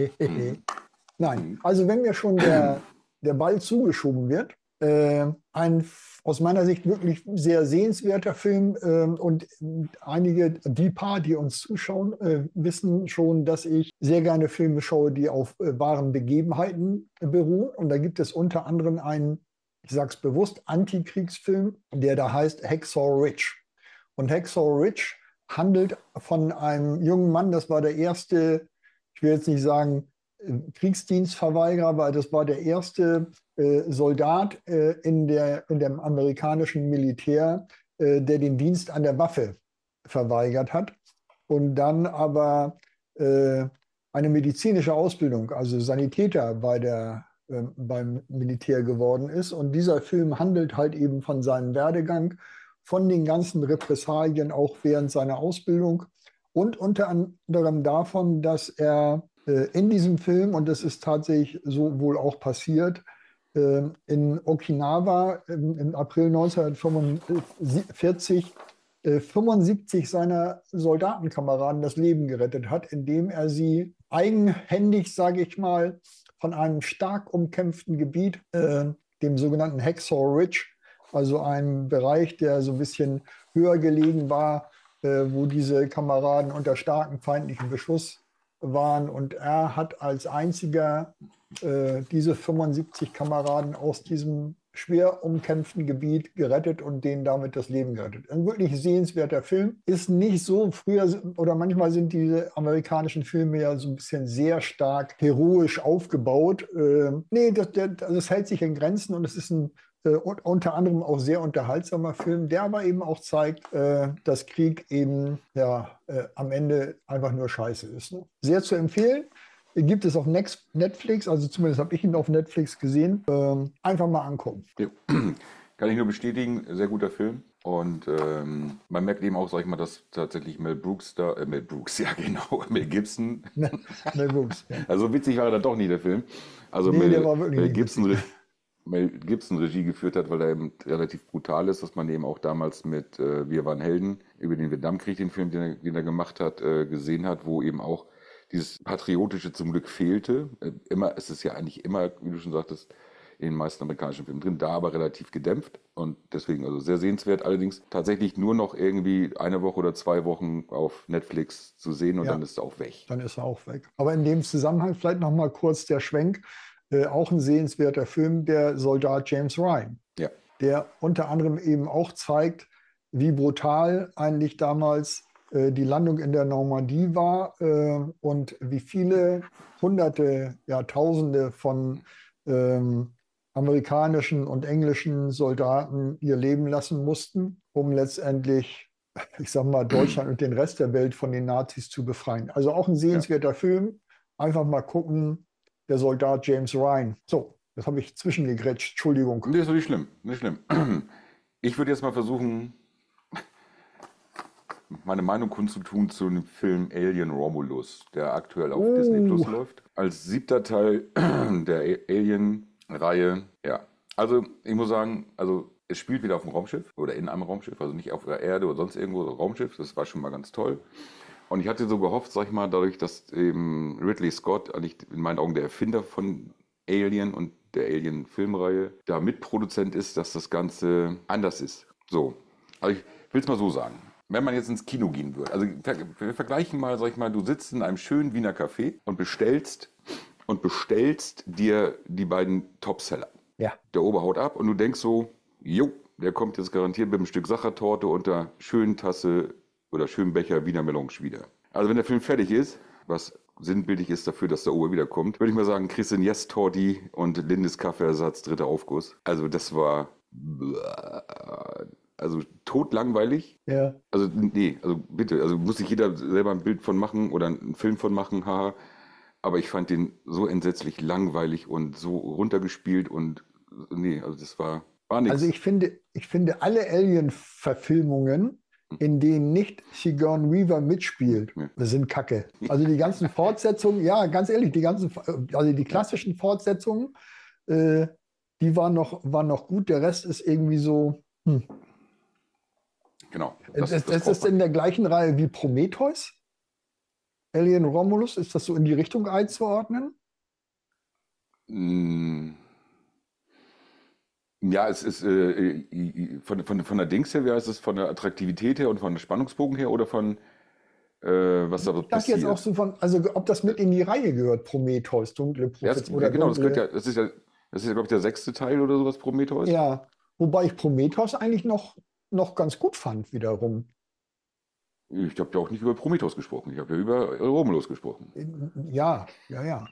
Nein, also wenn mir schon der, der Ball zugeschoben wird, äh, ein aus meiner Sicht wirklich sehr sehenswerter Film äh, und einige, die paar, die uns zuschauen, äh, wissen schon, dass ich sehr gerne Filme schaue, die auf äh, wahren Begebenheiten beruhen. Und da gibt es unter anderem einen, ich sage es bewusst, Antikriegsfilm, der da heißt Hacksaw Ridge. Und Hacksaw Ridge handelt von einem jungen Mann, das war der erste, ich will jetzt nicht sagen Kriegsdienstverweigerer, weil das war der erste äh, Soldat äh, in, der, in dem amerikanischen Militär, äh, der den Dienst an der Waffe verweigert hat und dann aber äh, eine medizinische Ausbildung, also Sanitäter bei der, äh, beim Militär geworden ist. Und dieser Film handelt halt eben von seinem Werdegang, von den ganzen Repressalien auch während seiner Ausbildung und unter anderem davon, dass er in diesem Film, und das ist tatsächlich so wohl auch passiert, in Okinawa im April neunzehnhundertfünfundvierzig fünfundsiebzig seiner Soldatenkameraden das Leben gerettet hat, indem er sie eigenhändig, sage ich mal, von einem stark umkämpften Gebiet, dem sogenannten Hacksaw Ridge, also einem Bereich, der so ein bisschen höher gelegen war, wo diese Kameraden unter starkem feindlichen Beschuss waren, und er hat als einziger äh, diese fünfundsiebzig Kameraden aus diesem schwer umkämpften Gebiet gerettet und denen damit das Leben gerettet. Ein wirklich sehenswerter Film. Ist nicht so, früher oder manchmal sind diese amerikanischen Filme ja so ein bisschen sehr stark heroisch aufgebaut. Äh, nee, das, das, das hält sich in Grenzen und es ist ein äh, unter anderem auch sehr unterhaltsamer Film, der aber eben auch zeigt, äh, dass Krieg eben ja, äh, am Ende einfach nur Scheiße ist. Ne? Sehr zu empfehlen. Gibt es auf Netflix, also zumindest habe ich ihn auf Netflix gesehen. Ähm, einfach mal angucken. Ja. Kann ich nur bestätigen, sehr guter Film. Und ähm, man merkt eben auch, sag ich mal, dass tatsächlich Mel Brooks da, äh, Mel Brooks, ja genau, Mel Gibson. Mel Brooks, ja. Also witzig war er dann doch nie, der Film. Also Nee, Mel, der war wirklich Mel nicht Gibson, Re- Mel Gibson Regie geführt hat, weil er eben relativ brutal ist, dass man eben auch damals mit äh, Wir waren Helden über den Vietnamkrieg, den Film, den er, den er gemacht hat, äh, gesehen hat, wo eben auch dieses Patriotische zum Glück fehlte. Äh, immer, es ist ja eigentlich immer, wie du schon sagtest, in den meisten amerikanischen Filmen drin, da aber relativ gedämpft und deswegen also sehr sehenswert. Allerdings tatsächlich nur noch irgendwie eine Woche oder zwei Wochen auf Netflix zu sehen und Ja. dann ist er auch weg. Dann ist er auch weg. Aber in dem Zusammenhang vielleicht noch mal kurz der Schwenk. Äh, auch ein sehenswerter Film, der Soldat James Ryan, Ja. der unter anderem eben auch zeigt, wie brutal eigentlich damals äh, die Landung in der Normandie war äh, und wie viele Hunderte, ja Tausende von ähm, amerikanischen und englischen Soldaten ihr Leben lassen mussten, um letztendlich, ich sag mal, Deutschland und den Rest der Welt von den Nazis zu befreien. Also auch ein Ja. sehenswerter Film. Einfach mal gucken, der Soldat James Ryan. So, das habe ich zwischengegrätscht. Entschuldigung. Nee, ist doch nicht schlimm, nicht schlimm. Ich würde jetzt mal versuchen, meine Meinung kundzutun zu dem Film Alien Romulus, der aktuell auf Oh. Disney Plus läuft. Als siebter Teil der Alien-Reihe. Ja, also ich muss sagen, also es spielt wieder auf dem Raumschiff oder in einem Raumschiff, also nicht auf der Erde oder sonst irgendwo, Raumschiff. Das war schon mal ganz toll. Und ich hatte so gehofft, sag ich mal, dadurch, dass eben Ridley Scott eigentlich in meinen Augen der Erfinder von Alien und der Alien-Filmreihe da Mitproduzent ist, dass das Ganze anders ist. So, also ich will es mal so sagen. Wenn man jetzt ins Kino gehen würde, also wir vergleichen mal, sag ich mal, du sitzt in einem schönen Wiener Café und bestellst und bestellst dir die beiden Topseller. Ja. Der Ober haut ab und du denkst so, jo, der kommt jetzt garantiert mit einem Stück Sachertorte und einer schönen Tasse oder schönen Becher Wiener Melange wieder. Also wenn der Film fertig ist, was sinnbildlich ist dafür, dass der Ober wiederkommt, würde ich mal sagen, kriegst du ein Yes-Torti und Lindes Kaffeeersatz, dritter Aufguss. Also das war also totlangweilig. Ja. Also nee, also bitte, also muss sich jeder selber ein Bild von machen oder einen Film von machen, haha. Aber ich fand den so entsetzlich langweilig und so runtergespielt und nee, also das war, war nichts. Also ich finde, ich finde alle Alien-Verfilmungen, in denen nicht Sigourney Weaver mitspielt, Ja. sind Kacke. Also die ganzen Fortsetzungen, ja, ganz ehrlich, die ganzen, also die klassischen Fortsetzungen, äh, die waren noch, waren noch gut. Der Rest ist irgendwie so. Hm. Genau. Das, das, das ist in der gleichen Reihe wie Prometheus? Alien Romulus, ist das so in die Richtung einzuordnen? Mm. Ja, es ist äh, von, von, von der Dings her, wie heißt es, von der Attraktivität her und von der Spannungsbogen her oder von äh, was da so Ich dachte jetzt auch so von, also ob das mit in die Reihe gehört, Prometheus, dunkle Ja, Prophets es, oder genau, das, dunkle. gehört ja, das ist ja, das ist ja, glaube ich, der sechste Teil oder sowas, Prometheus. Ja, wobei ich Prometheus eigentlich noch, noch ganz gut fand wiederum. Ich habe ja auch nicht über Prometheus gesprochen, ich habe ja über Romulus gesprochen. Ja, ja, ja.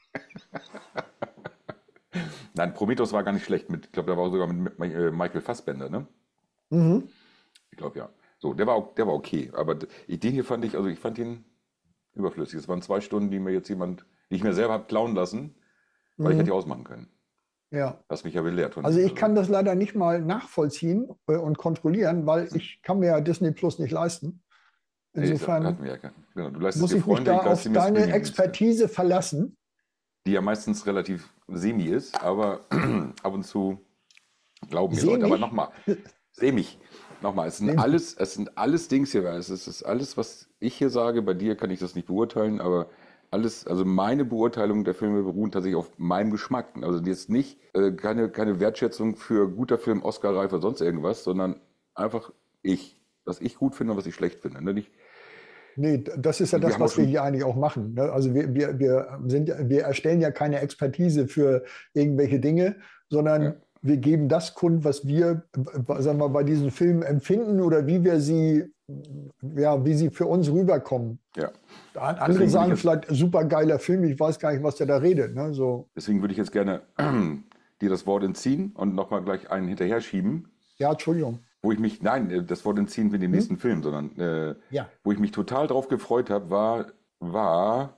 Nein, Prometheus war gar nicht schlecht. Mit, ich glaube, der war sogar mit Michael Fassbender, ne? Mhm. Ich glaube ja. So, der war, der war okay. Aber den hier fand ich, also ich fand ihn überflüssig. Es waren zwei Stunden, die mir jetzt jemand, die ich mir selber habe klauen lassen, weil Mhm. ich hätte die ausmachen können. Ja. Hast mich ja belehrt. Von Also dem. ich kann das leider nicht mal nachvollziehen äh, und kontrollieren, weil ich kann mir ja Disney Plus nicht leisten. Nee, das Insofern hatten wir ja gar nicht. Genau, du leistest muss dir ich mich Freunde, da ich leiste auf mir deine Streamingdienste, Expertise verlassen. die ja meistens relativ semi ist, aber ab und zu glauben mir Semi? Leute. Aber nochmal, semi. Nochmal, es sind Semi. alles, es sind alles Dings hier. Es ist, es ist alles, was ich hier sage. Bei dir kann ich das nicht beurteilen, aber alles, also meine Beurteilung der Filme beruhen tatsächlich auf meinem Geschmack. Also jetzt nicht äh, keine, keine Wertschätzung für guter Film, Oscar-reif oder sonst irgendwas, sondern einfach ich, was ich gut finde und was ich schlecht finde. Ne? Nicht, Nee, das ist ja Und wir das, haben auch was wir schon- hier eigentlich auch machen. Ne? Also wir, wir, wir, sind, ja- wir erstellen ja keine Expertise für irgendwelche Dinge, sondern Ja. wir geben das kund, was wir äh, sagen wir, bei diesen Filmen empfinden oder wie wir sie, ja, wie sie für uns rüberkommen. ja. Andere Deswegen bin sagen ich jetzt- vielleicht, super geiler Film, ich weiß gar nicht, was der da redet. Ne? So, Deswegen würde ich jetzt gerne dir das Wort entziehen und nochmal gleich einen hinterher schieben, ja, Entschuldigung. wo ich mich, nein, äh, das Wort entziehen für den nächsten Film, sondern äh, Ja. wo ich mich total drauf gefreut habe, war, war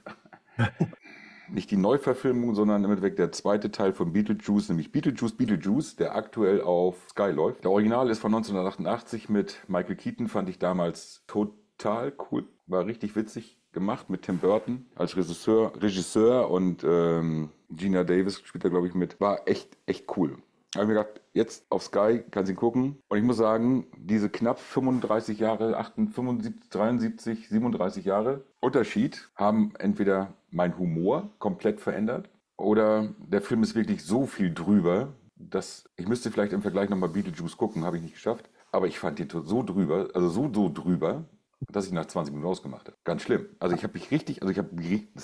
nicht die Neuverfilmung, sondern im Endeffekt der zweite Teil von Beetlejuice, nämlich Beetlejuice, Beetlejuice, der aktuell auf Sky läuft. Der Original ist von neunzehnhundertachtundachtzig mit Michael Keaton, fand ich damals total cool. War richtig witzig gemacht mit Tim Burton als Regisseur, Regisseur und ähm, Gina Davis spielt da, glaube ich, mit. War echt, echt cool. Da habe ich mir gedacht, jetzt auf Sky kannst du ihn gucken. Und ich muss sagen, diese knapp fünfunddreißig Jahre, achtundfünfzig, dreiundsiebzig, siebenunddreißig Jahre Unterschied haben entweder mein Humor komplett verändert oder der Film ist wirklich so viel drüber, dass ich müsste vielleicht im Vergleich nochmal Beetlejuice gucken, habe ich nicht geschafft. Aber ich fand den so drüber, also so, so drüber, dass ich nach zwanzig Minuten ausgemacht habe. Ganz schlimm. Also ich habe mich richtig, also ich habe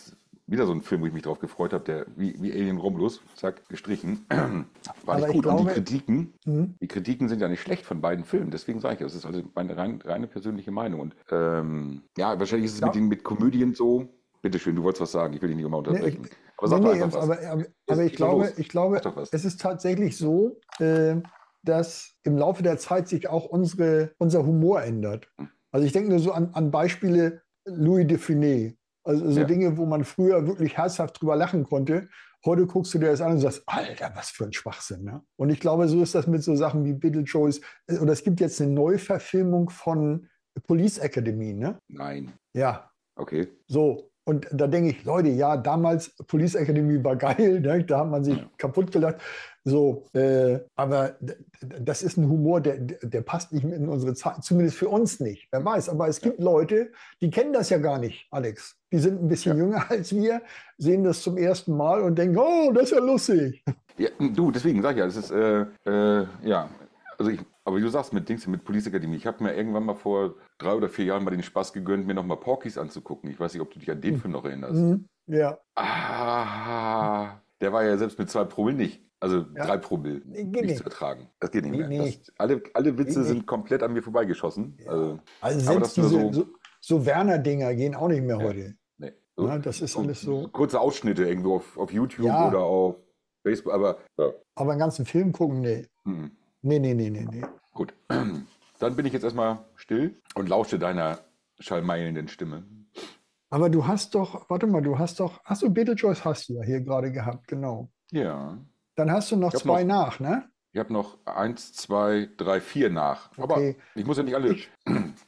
wieder so ein Film, wo ich mich drauf gefreut habe, der wie, wie Alien Romulus, zack, gestrichen. War Aber nicht ich gut. glaube- Und die Kritiken, Mhm. die Kritiken sind ja nicht schlecht von beiden Filmen. Deswegen sage ich, das ist also meine rein, reine persönliche Meinung. Und ähm, ja, wahrscheinlich ist es Ja. mit, den, mit Komödien so. Bitteschön, du wolltest was sagen, ich will dich nicht immer unterbrechen. Nee, aber sag Nee, doch nee, einfach was. aber, aber, aber ich Ist doch glaube, los. ich glaube, Sag doch was. es ist tatsächlich so, äh, dass im Laufe der Zeit sich auch unsere, unser Humor ändert. Also ich denke nur so an, an Beispiele Louis de Funès. Also so Ja. Dinge, wo man früher wirklich herzhaft drüber lachen konnte. Heute guckst du dir das an und sagst, Alter, was für ein Schwachsinn. Ne? Und ich glaube, so ist das mit so Sachen wie Beetlejuice. Oder es gibt jetzt eine Neuverfilmung von Police Academy. Ne? Nein. Ja, Okay. so, und da denke ich, Leute, ja, damals Police Academy war geil, ne? Da hat man sich Ja. kaputt gelacht. So, äh, aber d- d- das ist ein Humor, der, der passt nicht in unsere Zeit, zumindest für uns nicht. Wer weiß, aber es gibt Leute, die kennen das ja gar nicht, Alex. Die sind ein bisschen Ja. jünger als wir, sehen das zum ersten Mal und denken, oh, das ist ja lustig. Ja, du, deswegen sag ich ja, das ist, äh, äh, ja, also ich, aber wie du sagst, mit Dings, mit Police Academy, ich habe mir irgendwann mal vor drei oder vier Jahren mal den Spaß gegönnt, mir nochmal Porky's anzugucken. Ich weiß nicht, ob du dich an den Film noch erinnerst. Mhm. Ja, Ah, der war ja selbst mit zwei Promille nicht, also Ja. drei Promille Nee, geht nicht nicht. zu ertragen. Das geht nicht Geht mehr. nicht. Das, alle, alle Witze Geht sind nicht. komplett an mir vorbeigeschossen. Ja. Also, also aber selbst das nur diese so, so, so Werner-Dinger gehen auch nicht mehr ja, heute. nee. So, Ja, das ist so alles so. kurze Ausschnitte irgendwo auf, auf YouTube Ja. oder auf Facebook, aber ja. Aber einen ganzen Film gucken, nee. mhm. Nee, nee, nee, nee, nee. Gut, dann bin ich jetzt erstmal still und lausche deiner schallmeilenden Stimme. Aber du hast doch, warte mal, du hast doch, ach so, Beetlejuice hast du ja hier gerade gehabt, genau. Ja, Dann hast du noch Ich hab zwei noch- nach, ne? ich habe noch eins, zwei, drei, vier nach. Aber Okay. ich muss ja nicht alle. Ich-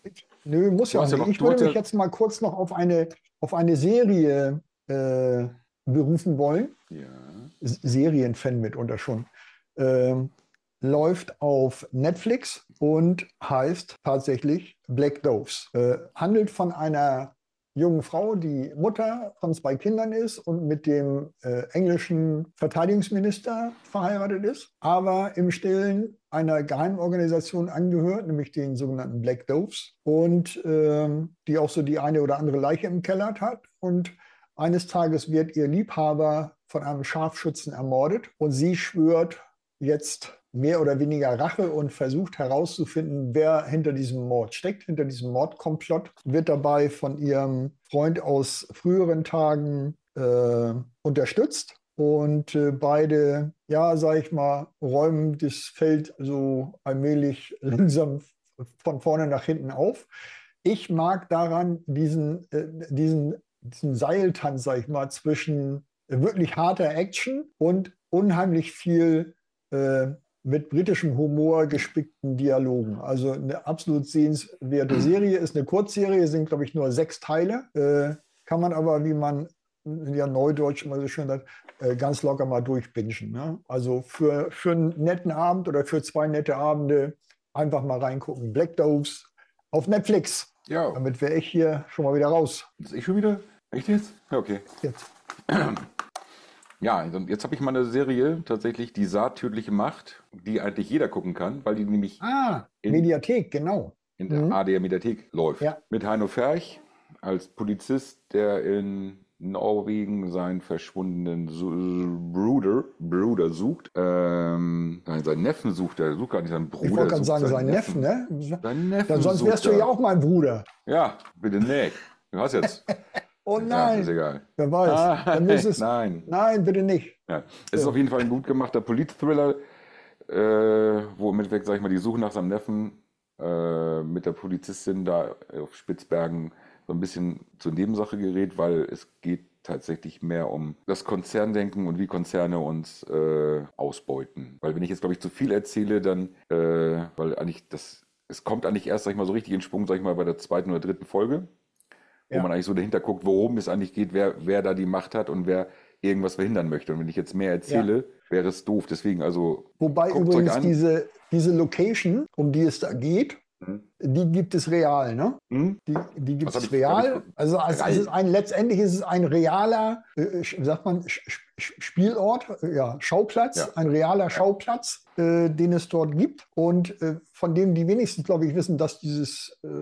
Nö, muss Du ja auch hast ja nicht. noch- Ich du würde hast mich ja- jetzt mal kurz noch auf eine, auf eine Serie äh, berufen wollen. Ja. S- Serienfan mitunter schon. Ähm, läuft auf Netflix und heißt tatsächlich Black Doves. Äh, handelt von einer jungen Frau, die Mutter von zwei Kindern ist und mit dem äh, englischen Verteidigungsminister verheiratet ist, aber im Stillen einer Geheimorganisation angehört, nämlich den sogenannten Black Doves, und ähm, die auch so die eine oder andere Leiche im Keller hat. Und eines Tages wird ihr Liebhaber von einem Scharfschützen ermordet und sie schwört jetzt mehr oder weniger Rache und versucht herauszufinden, wer hinter diesem Mord steckt, hinter diesem Mordkomplott, wird dabei von ihrem Freund aus früheren Tagen äh, unterstützt. Und äh, beide, ja, sag ich mal, räumen das Feld so allmählich langsam von vorne nach hinten auf. Ich mag daran diesen, äh, diesen, diesen Seiltanz, sag ich mal, zwischen wirklich harter Action und unheimlich viel äh, mit britischem Humor gespickten Dialogen. Also eine absolut sehenswerte Serie, ist eine Kurzserie, sind glaube ich nur sechs Teile. Äh, kann man aber, wie man ja neudeutsch immer so schön sagt, äh, ganz locker mal durchbingen. Ne? Also für, für einen netten Abend oder für zwei nette Abende einfach mal reingucken. Black Doves auf Netflix. Ja, Damit wäre ich hier schon mal wieder raus. ist ich schon wieder? Echt jetzt? Ja, okay. Jetzt. Ja, und jetzt habe ich mal eine Serie tatsächlich, die Saartödliche Macht, die eigentlich jeder gucken kann, weil die nämlich Ah, In- Mediathek, genau. in der Mhm. A D R-Mediathek läuft. Ja. Mit Heino Ferch als Polizist, der in Norwegen seinen verschwundenen Su- Bruder, Bruder sucht. Ähm, nein, seinen Neffen sucht er. Sucht gar nicht seinen Bruder. Ich wollte gerade sucht sagen, sein Neffen, ne? Seinen Neffen Ja, sonst sucht wärst du er. ja auch mein Bruder. Ja, bitte nicht. Du hast jetzt. Oh Ja, ist nein, egal. wer weiß. Ah, Dann muss es, nein. nein, bitte nicht. Ja. Es ist auf jeden Fall ein gut gemachter Polit-Thriller, äh, wo im Endeffekt, sag ich mal, die Suche nach seinem Neffen äh, mit der Polizistin da auf Spitzbergen so ein bisschen zur Nebensache gerät, weil es geht tatsächlich mehr um das Konzerndenken und wie Konzerne uns äh, ausbeuten. Weil wenn ich jetzt, glaube ich, zu viel erzähle, dann, äh, weil eigentlich das, es kommt eigentlich erst, sag ich mal, so richtig in Schwung, sag ich mal, bei der zweiten oder dritten Folge, wo Ja. man eigentlich so dahinter guckt, worum es eigentlich geht, wer, wer da die Macht hat und wer irgendwas verhindern möchte. Und wenn ich jetzt mehr erzähle, wäre es doof. Deswegen also, Wobei Guckt's euch übrigens an. diese, diese Location, um die es da geht, hm? die gibt es real, ne? Hm? Die, die gibt Was hab es ich- hab real. ich- Also es, es ist ein, letztendlich ist es ein realer, äh, sch- wie sagt man, Sch- Sch- Spielort, äh, ja, Schauplatz, Ja. ein realer Schauplatz, äh, den es dort gibt und äh, von dem die wenigsten, glaube ich, wissen, dass dieses, äh,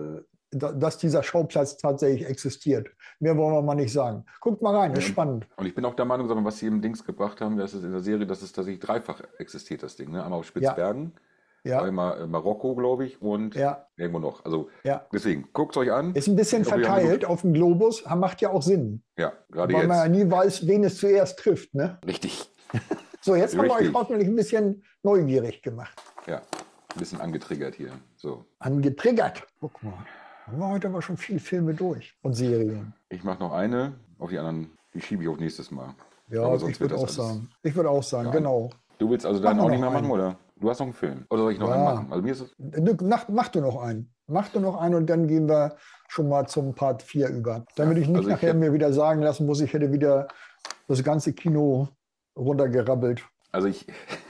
da, dass dieser Schauplatz tatsächlich existiert. Mehr wollen wir mal nicht sagen. Guckt mal rein, ist Ja. spannend. Und ich bin auch der Meinung, sagen wir, was sie im Dings gebracht haben, das ist in der Serie, dass es tatsächlich dreifach existiert, das Ding. Ne? Einmal auf Spitzbergen, Ja, einmal in Marokko, glaube ich, und ja, irgendwo noch. Also ja. deswegen, guckt es euch an. Ist ein bisschen Ich glaube, wir haben verteilt genug- auf dem Globus, macht ja auch Sinn. Ja, gerade Weil man ja jetzt. nie weiß, wen es zuerst trifft. Ne? Richtig. So, jetzt haben wir euch Richtig. hoffentlich ein bisschen neugierig gemacht. Ja, ein bisschen angetriggert hier. So, Angetriggert. Guck mal. Haben wir heute aber schon viele Filme durch und Serien. ich mache noch eine, auf die anderen, die schiebe ich auf nächstes Mal. Ja, Aber sonst ich würde wird auch das alles- sagen. Ich würde auch sagen, Ja. genau. Du willst also Mach dann mal auch nicht noch mehr machen, einen. oder? Du hast noch einen Film. Oder soll ich noch Ja. einen machen? Also mir ist es, Du, mach, mach du noch einen. Mach du noch einen und dann gehen wir schon mal zum Part vier über. Damit ich nicht also ich nachher hätte- mir wieder sagen lassen muss, ich hätte wieder das ganze Kino runtergerabbelt. also ich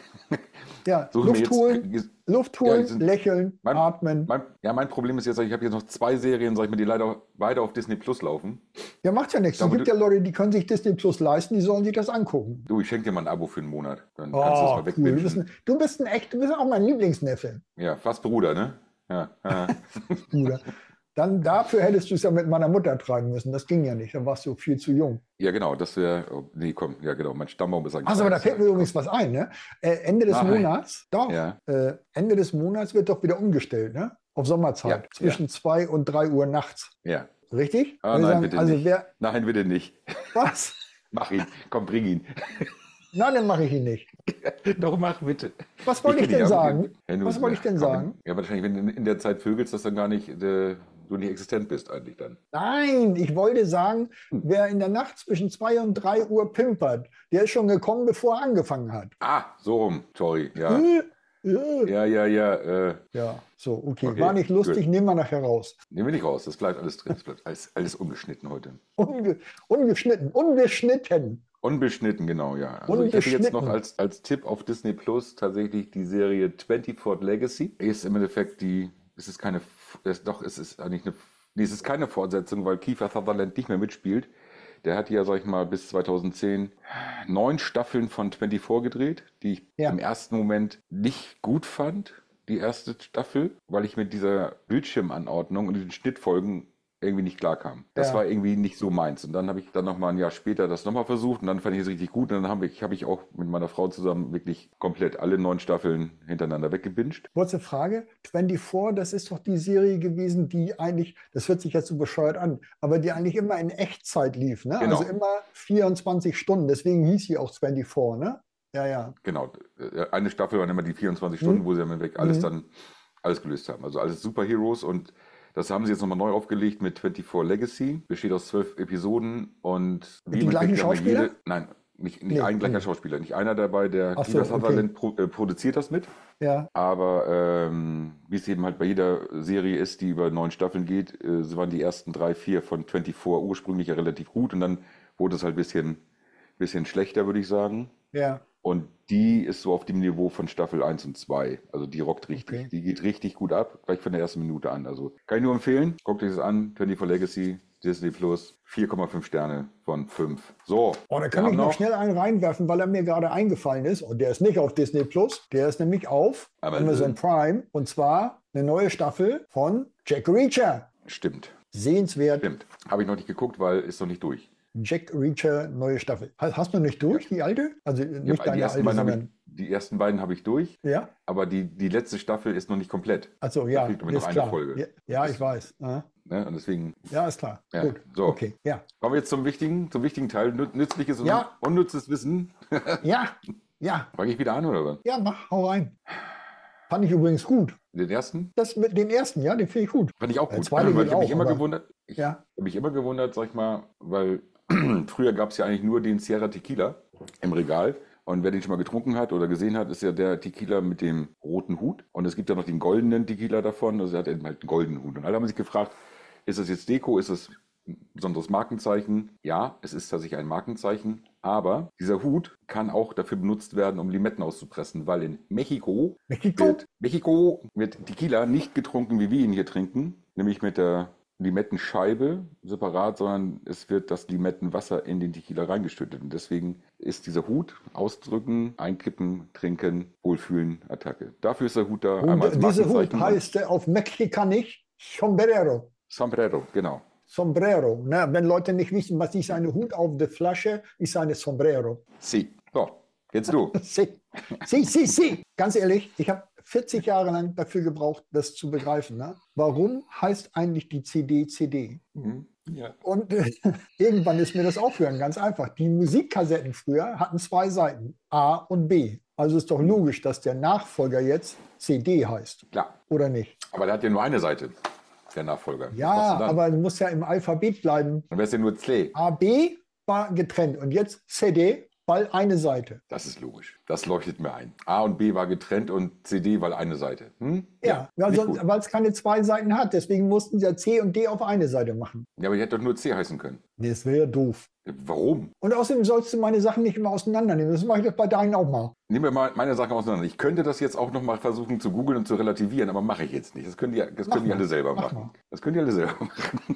Ja, suche mir Luft jetzt. holen, Luft holen, die sind- lächeln, Mein- atmen. Mein, ja, mein Problem ist jetzt, ich habe jetzt noch zwei Serien, sag ich mal, die leider beide auf Disney Plus laufen. Ja, macht ja nichts. Es glaube, gibt du- ja Leute, die können sich Disney Plus leisten, die sollen sich das angucken. Du, ich schenke dir mal ein Abo für einen Monat. Dann kannst du Oh, das mal cool. Du bist, wegbingen. ein, du bist ein echt, du bist auch mein Lieblingsneffe, Ja, fast Bruder, ne? Ja. ja. Bruder. Dann dafür hättest du es ja mit meiner Mutter treiben müssen. Das ging ja nicht. Da warst du viel zu jung. ja, genau, das wäre. Oh, nee, komm, ja, genau, mein Stammbaum ist eigentlich. Also, aber da fällt mir ja, übrigens was ein. Ne? Äh, Ende des Nein. Monats, doch, Ja. äh, Ende des Monats wird doch wieder umgestellt, ne? Auf Sommerzeit. Ja, Zwischen zwei und drei Uhr nachts. Ja. Richtig? Ah, Wir nein, sagen, bitte also nicht. wer. Nein, bitte nicht. Was? Mach ihn. Komm, bring ihn. Nein, dann mache ich ihn nicht. Doch, mach bitte. Was wollte ich, kenn denn dich, aber- sagen? Ja, nur- Was wollte ich denn komm, sagen? Ja, wahrscheinlich, wenn du in der Zeit vögelst, dass dann gar nicht, äh, du nicht existent bist eigentlich dann. Nein, ich wollte sagen, Hm. wer in der Nacht zwischen zwei und drei Uhr pimpert, der ist schon gekommen, bevor er angefangen hat. Ah, so rum. Sorry. Ja. Äh, äh. Ja, ja, ja. Äh, Ja, so, okay. Okay, War nicht lustig, gut. nehmen wir nachher raus. nehmen wir nicht raus. Das bleibt alles drin. Das bleibt alles, alles ungeschnitten heute. Unge ungeschnitten, unbeschnitten. Unbeschnitten, genau, ja. Also ich hätte jetzt Unbeschnitten. noch als, als Tipp auf Disney Plus tatsächlich die Serie vierundzwanzig Legacy. Ist im Endeffekt die, es ist keine, es, doch, es ist eigentlich eine, nee, es ist keine Fortsetzung, weil Kiefer Sutherland nicht mehr mitspielt. Der hat ja, sag ich mal, bis zweitausendzehn neun Staffeln von vierundzwanzig gedreht, die ich Ja. im ersten Moment nicht gut fand, die erste Staffel, weil ich mit dieser Bildschirmanordnung und den Schnittfolgen irgendwie nicht klarkam. Das Ja. war irgendwie nicht so meins. Und dann habe ich dann noch mal ein Jahr später das nochmal versucht und dann fand ich es richtig gut. Und dann habe ich, habe ich auch mit meiner Frau zusammen wirklich komplett alle neun Staffeln hintereinander weggebinged. Kurze Frage. vierundzwanzig, das ist doch die Serie gewesen, die eigentlich, das hört sich jetzt so bescheuert an, aber die eigentlich immer in Echtzeit lief. Ne? Genau. Also immer vierundzwanzig Stunden. Deswegen hieß sie auch vierundzwanzig, ne? Ja, ja. Genau. Äh, Eine Staffel waren immer die vierundzwanzig Stunden, Mhm. wo sie dann weg alles Mhm. dann alles gelöst haben. Also alles Superheroes und das haben sie jetzt nochmal neu aufgelegt mit vierundzwanzig Legacy. Besteht aus zwölf Episoden und Mit den gleichen Effekt haben wir Schauspielern? nein, nicht, nicht Nee, ein gleicher nee. Schauspieler. Nicht einer dabei, der Ach so, Kiefer okay. Sutherland pro, äh, produziert das mit. Ja, Aber ähm, wie es eben halt bei jeder Serie ist, die über neun Staffeln geht, äh, so waren die ersten drei, vier von vierundzwanzig ursprünglich ja relativ gut und dann wurde es halt ein bisschen, bisschen schlechter, würde ich sagen. ja. Und die ist so auf dem Niveau von Staffel eins und zwei. Also die rockt richtig. Okay. Die geht richtig gut ab, gleich von der ersten Minute an. Also kann ich nur empfehlen. Guckt euch das an. vierundzwanzig Legacy, Disney Plus, vier Komma fünf Sterne von fünf. So. Oh, da wir kann haben ich noch schnell einen reinwerfen, weil er mir gerade eingefallen ist. Und der ist nicht auf Disney Plus, der ist nämlich auf Amazon. Amazon Prime. Und zwar eine neue Staffel von Jack Reacher. Stimmt. Sehenswert. Stimmt. Habe ich noch nicht geguckt, weil ist noch nicht durch. Jack Reacher, neue Staffel. Hast, hast du nicht durch, die alte? Also nicht Ja, die, deine ersten alte, beiden habe ich, sondern... die ersten beiden habe ich durch, Ja? aber die, die letzte Staffel ist noch nicht komplett. Also ja, fehlt mir ist noch eine klar. Folge. Ja, ja, ich weiß. Ja, Ne? Und deswegen ja, ist klar. Ja, Gut. so. Okay, ja. kommen wir jetzt zum wichtigen, zum wichtigen Teil. Nü- Nützliches und Ja. unnützes Wissen. Ja, ja, Fange ich wieder an, oder was? ja, mach, hau rein. Fand ich übrigens gut. Den ersten? Das mit den ersten, ja, den finde ich gut. Fand ich auch Der gut. zweite weil geht ich habe mich auch, immer aber- gewundert, ich Ja. habe mich immer gewundert, sag ich mal, weil früher gab es ja eigentlich nur den Sierra Tequila im Regal. Und wer den schon mal getrunken hat oder gesehen hat, ist ja der Tequila mit dem roten Hut. Und es gibt ja noch den goldenen Tequila davon. Also er hat eben halt einen goldenen Hut. Und alle haben sich gefragt, ist das jetzt Deko? Ist das ein besonderes Markenzeichen? Ja, es ist tatsächlich ein Markenzeichen. Aber dieser Hut kann auch dafür benutzt werden, um Limetten auszupressen. Weil in Mexiko Mexiko? wird, Mexiko wird Tequila nicht getrunken, wie wir ihn hier trinken. Nämlich mit der Limettenscheibe separat, sondern es wird das Limettenwasser in den Tequila reingeschüttet. Und deswegen ist dieser Hut ausdrücken, einkippen, trinken, wohlfühlen, Attacke. Dafür ist der Hut da einmal als Und dieser Hut Markenzeichen. heißt äh, auf Mexikanisch Sombrero. Sombrero, genau. Sombrero. Ne? Wenn Leute nicht wissen, was ist eine Hut auf der Flasche, ist eine Sombrero. Si. So, jetzt du. Si, si, si, si. Ganz ehrlich, ich habe vierzig Jahre lang dafür gebraucht, das zu begreifen. Ne? Warum heißt eigentlich die C D C D? Mhm. Ja. Und äh, irgendwann ist mir das aufgehört, ganz einfach. Die Musikkassetten früher hatten zwei Seiten, A und B. Also ist doch logisch, dass der Nachfolger jetzt C D heißt. Klar. Oder nicht? Aber der hat ja nur eine Seite, der Nachfolger. Was machst Ja, du dann? aber du musst ja im Alphabet bleiben. Dann wär's ja nur C. A, B war getrennt und jetzt C D, weil eine Seite. Das ist logisch. Das leuchtet mir ein. A und B war getrennt und C D, weil eine Seite. Hm? Ja, ja, nicht sonst- gut. weil es keine zwei Seiten hat. Deswegen mussten sie ja C und D auf eine Seite machen. Ja, aber die hätte doch nur C heißen können. Nee, das wäre ja doof. Warum? Und außerdem sollst du meine Sachen nicht immer auseinandernehmen. Das mache ich doch bei deinen auch mal. Nehmen wir mal meine Sachen auseinander. Ich könnte das jetzt auch noch mal versuchen zu googeln und zu relativieren, aber mache ich jetzt nicht. Das können die, das Mach können die mal. alle selber Mach machen. mal. Das können die alle selber machen.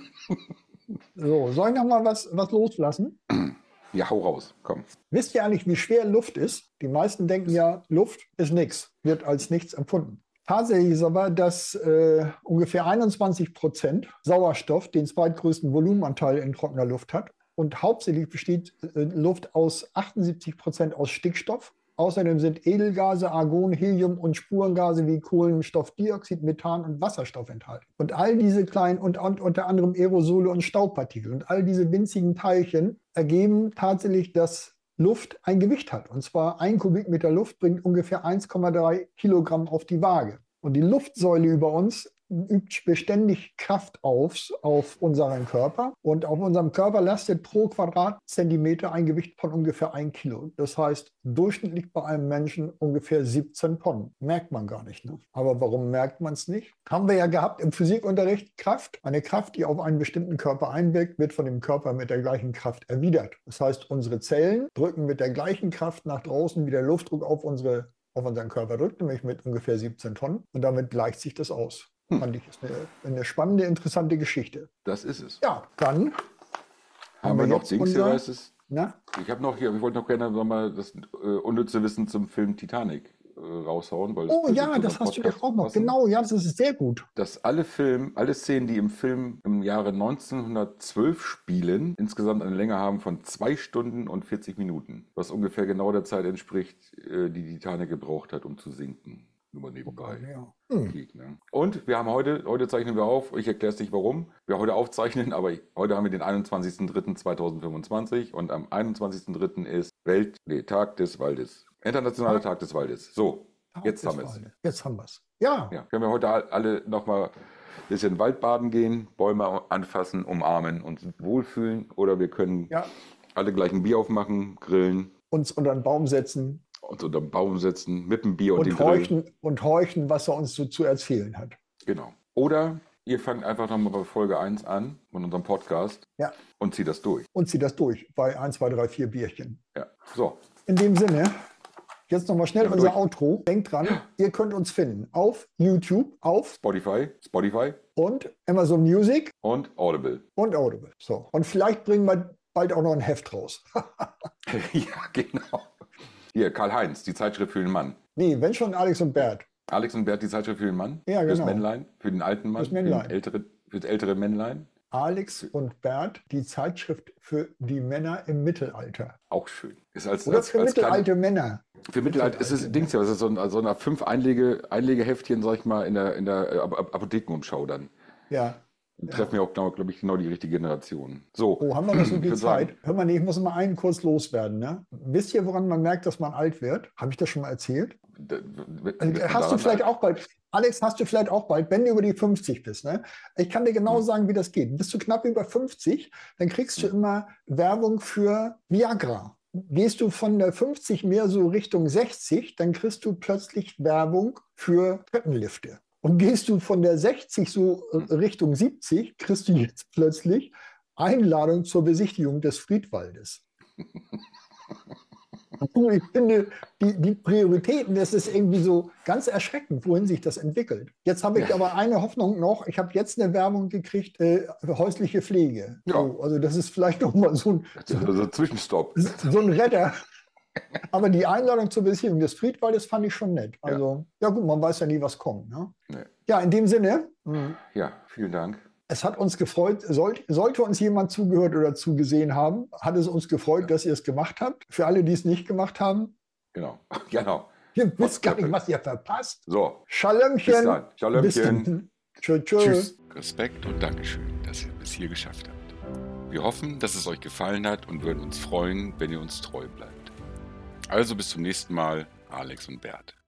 So, soll ich noch mal was, was loslassen? Ja, hau raus. Komm. Wisst ihr eigentlich, wie schwer Luft ist? Die meisten denken ja, Luft ist nichts, wird als nichts empfunden. Tatsächlich ist aber, dass äh, ungefähr einundzwanzig Prozent Sauerstoff den zweitgrößten Volumenanteil in trockener Luft hat. Und hauptsächlich besteht äh, Luft aus achtundsiebzig Prozent aus Stickstoff. Außerdem sind Edelgase, Argon, Helium und Spurengase wie Kohlenstoffdioxid, Methan und Wasserstoff enthalten. Und all diese kleinen und, und unter anderem Aerosole und Staubpartikel und all diese winzigen Teilchen ergeben tatsächlich, dass Luft ein Gewicht hat. Und zwar ein Kubikmeter Luft bringt ungefähr eins Komma drei Kilogramm auf die Waage. Und die Luftsäule über uns übt beständig Kraft auf, auf unseren Körper. Und auf unserem Körper lastet pro Quadratzentimeter ein Gewicht von ungefähr ein Kilo. Das heißt, durchschnittlich bei einem Menschen ungefähr siebzehn Tonnen. Merkt man gar nicht. Ne? Aber warum merkt man es nicht? Haben wir ja gehabt im Physikunterricht Kraft. Eine Kraft, die auf einen bestimmten Körper einwirkt, wird von dem Körper mit der gleichen Kraft erwidert. Das heißt, unsere Zellen drücken mit der gleichen Kraft nach draußen, wie der Luftdruck auf, unsere, auf unseren Körper drückt, nämlich mit ungefähr siebzehn Tonnen. Und damit gleicht sich das aus. Hm. Fand ich ist eine, eine spannende, interessante Geschichte. Das ist es. Ja, dann Haben wir noch jetzt Dings hier, unser- weißt es? Na? Ich habe noch hier, ich wollte noch gerne nochmal das äh, unnütze Wissen zum Film Titanic äh, raushauen. Weil Oh könnte ja, zu das unserem hast du Podcast doch auch noch. passen. Genau, ja, das ist sehr gut. Dass alle Film, alle Szenen, die im Film im Jahre neunzehnhundertzwölf spielen, insgesamt eine Länge haben von zwei Stunden und vierzig Minuten. Was ungefähr genau der Zeit entspricht, äh, die die Titanic gebraucht hat, um zu sinken. Nur mal nebenbei. Ja. Hm. Krieg, ne? Und wir haben heute, heute zeichnen wir auf, ich erkläre es nicht warum, wir heute aufzeichnen, aber ich, heute haben wir den einundzwanzigsten dritten zweitausendfünfundzwanzig und am einundzwanzigsten dritten ist Welt, nee, Tag des Waldes. Internationaler Tag des Waldes. So, jetzt haben wir es. Jetzt haben wir es. Ja. Ja, können wir heute all- alle nochmal ein bisschen Waldbaden gehen, Bäume anfassen, umarmen, uns wohlfühlen oder wir können ja, alle gleich ein Bier aufmachen, grillen, uns unter einen Baum setzen uns unter den Baum setzen, mit dem Bier und, und, dem Grill. horchen, und horchen, was er uns so zu erzählen hat. Genau. Oder ihr fangt einfach nochmal bei Folge eins an von unserem Podcast Ja. und zieht das durch. Und zieht das durch bei eins, zwei, drei, vier Bierchen. Ja. So, In dem Sinne, jetzt nochmal schnell Ja, unser durch. Outro. Denkt dran, ihr könnt uns finden auf YouTube, auf Spotify, Spotify und Amazon Music und Audible. und Audible. So. Und vielleicht bringen wir bald auch noch ein Heft raus. Ja, genau. Hier, Karl-Heinz, die Zeitschrift für den Mann. Nee, wenn schon Alex und Bert. Alex und Bert, die Zeitschrift für den Mann. Ja, Fürs genau. Männlein, für den alten Mann, Fürs Männlein. Für, den ältere, für das ältere Männlein. Alex und Bert, die Zeitschrift für die Männer im Mittelalter. Auch schön. Ist als, Oder als, für als mittelalte Männer. Kleine, für Mittelalter ist es Dings ja, das ist so ein, so eine fünf Einlege, Einlegeheftchen, sag ich mal, in der, in der äh, Ap- Ap- Apothekenumschau dann. Ja. Treffen wir auch, glaube glaub ich, genau die richtige Generation. So. Oh, haben wir noch so Ich viel würd sagen, Zeit? Hör mal, nee, ich muss mal einen kurz loswerden. Ne? Wisst ihr, woran man merkt, dass man alt wird? Habe ich das schon mal erzählt? d- d- Also, hast du daran- vielleicht auch bald, Alex, hast du vielleicht auch bald, wenn du über die fünfzig bist, ne? Ich kann dir genau sagen, wie das geht. Bist du knapp über fünfzig, dann kriegst du immer Werbung für Viagra. Gehst du von der fünfzig mehr so Richtung sechzig, dann kriegst du plötzlich Werbung für Treppenlifte. Und gehst du von der sechzig so äh, Richtung siebzig, kriegst du jetzt plötzlich Einladung zur Besichtigung des Friedwaldes. Ich finde, die, die Prioritäten, das ist irgendwie so ganz erschreckend, wohin sich das entwickelt. Jetzt habe ich Ja. aber eine Hoffnung noch. Ich habe jetzt eine Werbung gekriegt äh, für häusliche Pflege. Ja. So, also das ist vielleicht noch mal so ein, Also Zwischenstopp. so ein Retter. Aber die Einladung zur Besichtigung des Friedwaldes fand ich schon nett. Also, ja, gut, man weiß ja nie, was kommt. Ne? Nee. Ja, in dem Sinne, Ja, vielen Dank. Es hat uns gefreut, soll, sollte uns jemand zugehört oder zugesehen haben, hat es uns gefreut, ja. dass ihr es gemacht habt. Für alle, die es nicht gemacht haben, genau, genau. Ihr wisst gar nicht, was ihr verpasst. So. Schalömchen. Bis dann. Schalömchen. Tschö, tschö. Tschüss. Respekt und Dankeschön, dass ihr bis hier geschafft habt. Wir hoffen, dass es euch gefallen hat und würden uns freuen, wenn ihr uns treu bleibt. Also bis zum nächsten Mal, Alex und Bert.